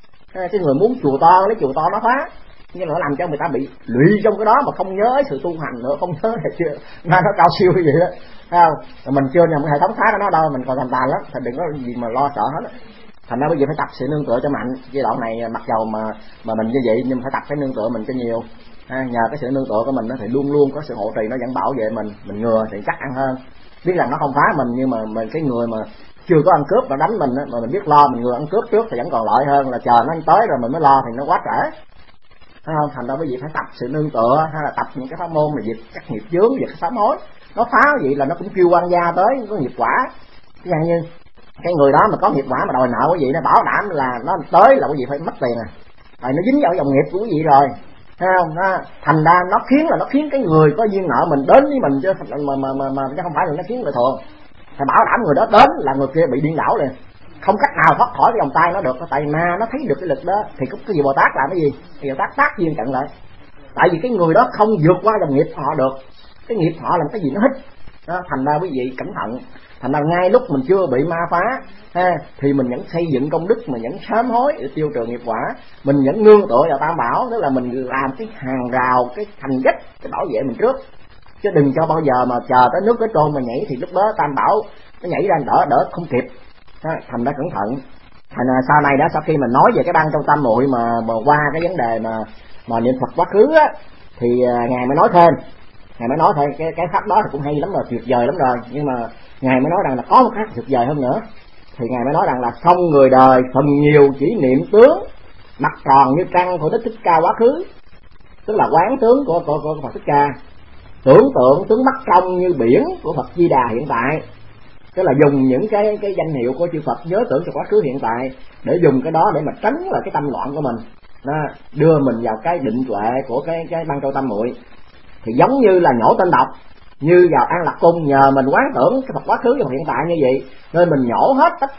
cái người muốn chùa to lấy chùa to nó phá. Nhưng mà nó làm cho người ta bị lụy trong cái đó mà không nhớ sự tu hành nữa, không nhớ là chưa mà nó cao siêu như vậy đó, thấy không? Mình chưa nhầm cái hệ thống phá của nó đâu, mình còn thành tài lắm, thì đừng có gì mà lo sợ hết. Thành ra bây giờ phải tập sự nương tựa cho mạnh. Giai đoạn này mặc dầu mà mà mình như vậy nhưng phải tập cái nương tựa mình cho nhiều. À, nhờ cái sự nương tựa của mình nó thì luôn luôn có sự hộ trì, nó vẫn bảo vệ mình, mình ngừa thì chắc ăn hơn. Biết rằng nó không phá mình nhưng mà mình cái người mà chưa có ăn cướp mà đánh mình á, mà mình biết lo mình ngừa ăn cướp trước thì vẫn còn lợi hơn là chờ nó tới rồi mình mới lo thì nó quá trễ. Thấy không? Thành ra quý vị phải tập sự nương tựa hay là tập những cái pháp môn mà diệt các nghiệp chướng, diệt sám hối. Nó phá vậy là nó cũng kêu quan gia tới có nghiệp quả. Ví dụ như cái người đó mà có nghiệp quả mà đòi nợ quý vị, nó bảo đảm là nó tới là quý vị phải mất tiền à. Tại nó dính vào dòng nghiệp của quý vị rồi. Thấy không? Nó, thành ra nó khiến là nó khiến cái người có duyên nợ mình đến với mình chứ mà mà mà, mà, mà không phải là nó khiến người thường. Phải bảo đảm người đó đến là người kia bị điên đảo liền. Không cách nào thoát khỏi cái vòng tay nó được, tại ma nó thấy được cái lực đó thì có cái gì Bồ Tát làm cái gì? Thì Bồ Tát tác duyên chặn lại. Tại vì cái người đó không vượt qua dòng nghiệp họ được. Cái nghiệp họ làm cái gì nó hít. Đó, thành ra quý vị cẩn thận. Thành ra ngay lúc mình chưa bị ma phá ha, thì mình vẫn xây dựng công đức, mình vẫn sám hối để tiêu trừ nghiệp quả, mình vẫn nương tựa vào Tam Bảo, tức là mình làm cái hàng rào, cái thành vách cái bảo vệ mình trước, chứ đừng cho bao giờ mà chờ tới nước tới trôn mà nhảy thì lúc đó Tam Bảo nó nhảy ra đỡ đỡ không kịp. Ha, thành ra cẩn thận. Thành ra sau này đó, sau khi mình nói về cái ban trong tam muội mà mà qua cái vấn đề mà mà niệm Phật quá khứ á, thì ngài mới nói thêm. Ngài mới nói thôi cái cái pháp đó thì cũng hay lắm rồi, tuyệt vời lắm rồi, nhưng mà ngài mới nói rằng là có một pháp tuyệt vời hơn nữa. Thì ngài mới nói rằng là xong người đời phần nhiều chỉ niệm tướng mặt tròn như trăng của Đức Thích Ca quá khứ, tức là quán tướng của của, của Phật Thích Ca, tưởng tượng tướng mắt trong như biển của Phật Di Đà hiện tại, tức là dùng những cái cái danh hiệu của chư Phật nhớ tưởng cho quá khứ hiện tại, để dùng cái đó để mà tránh là cái tâm loạn của mình, nó đưa mình vào cái định tuệ của cái cái ban châu tam muội. Thì giống như là nhổ tên độc, như vào An Lạc Cung nhờ mình quán tưởng cái Phật quá khứ và hiện tại như vậy, nên mình nhổ hết tất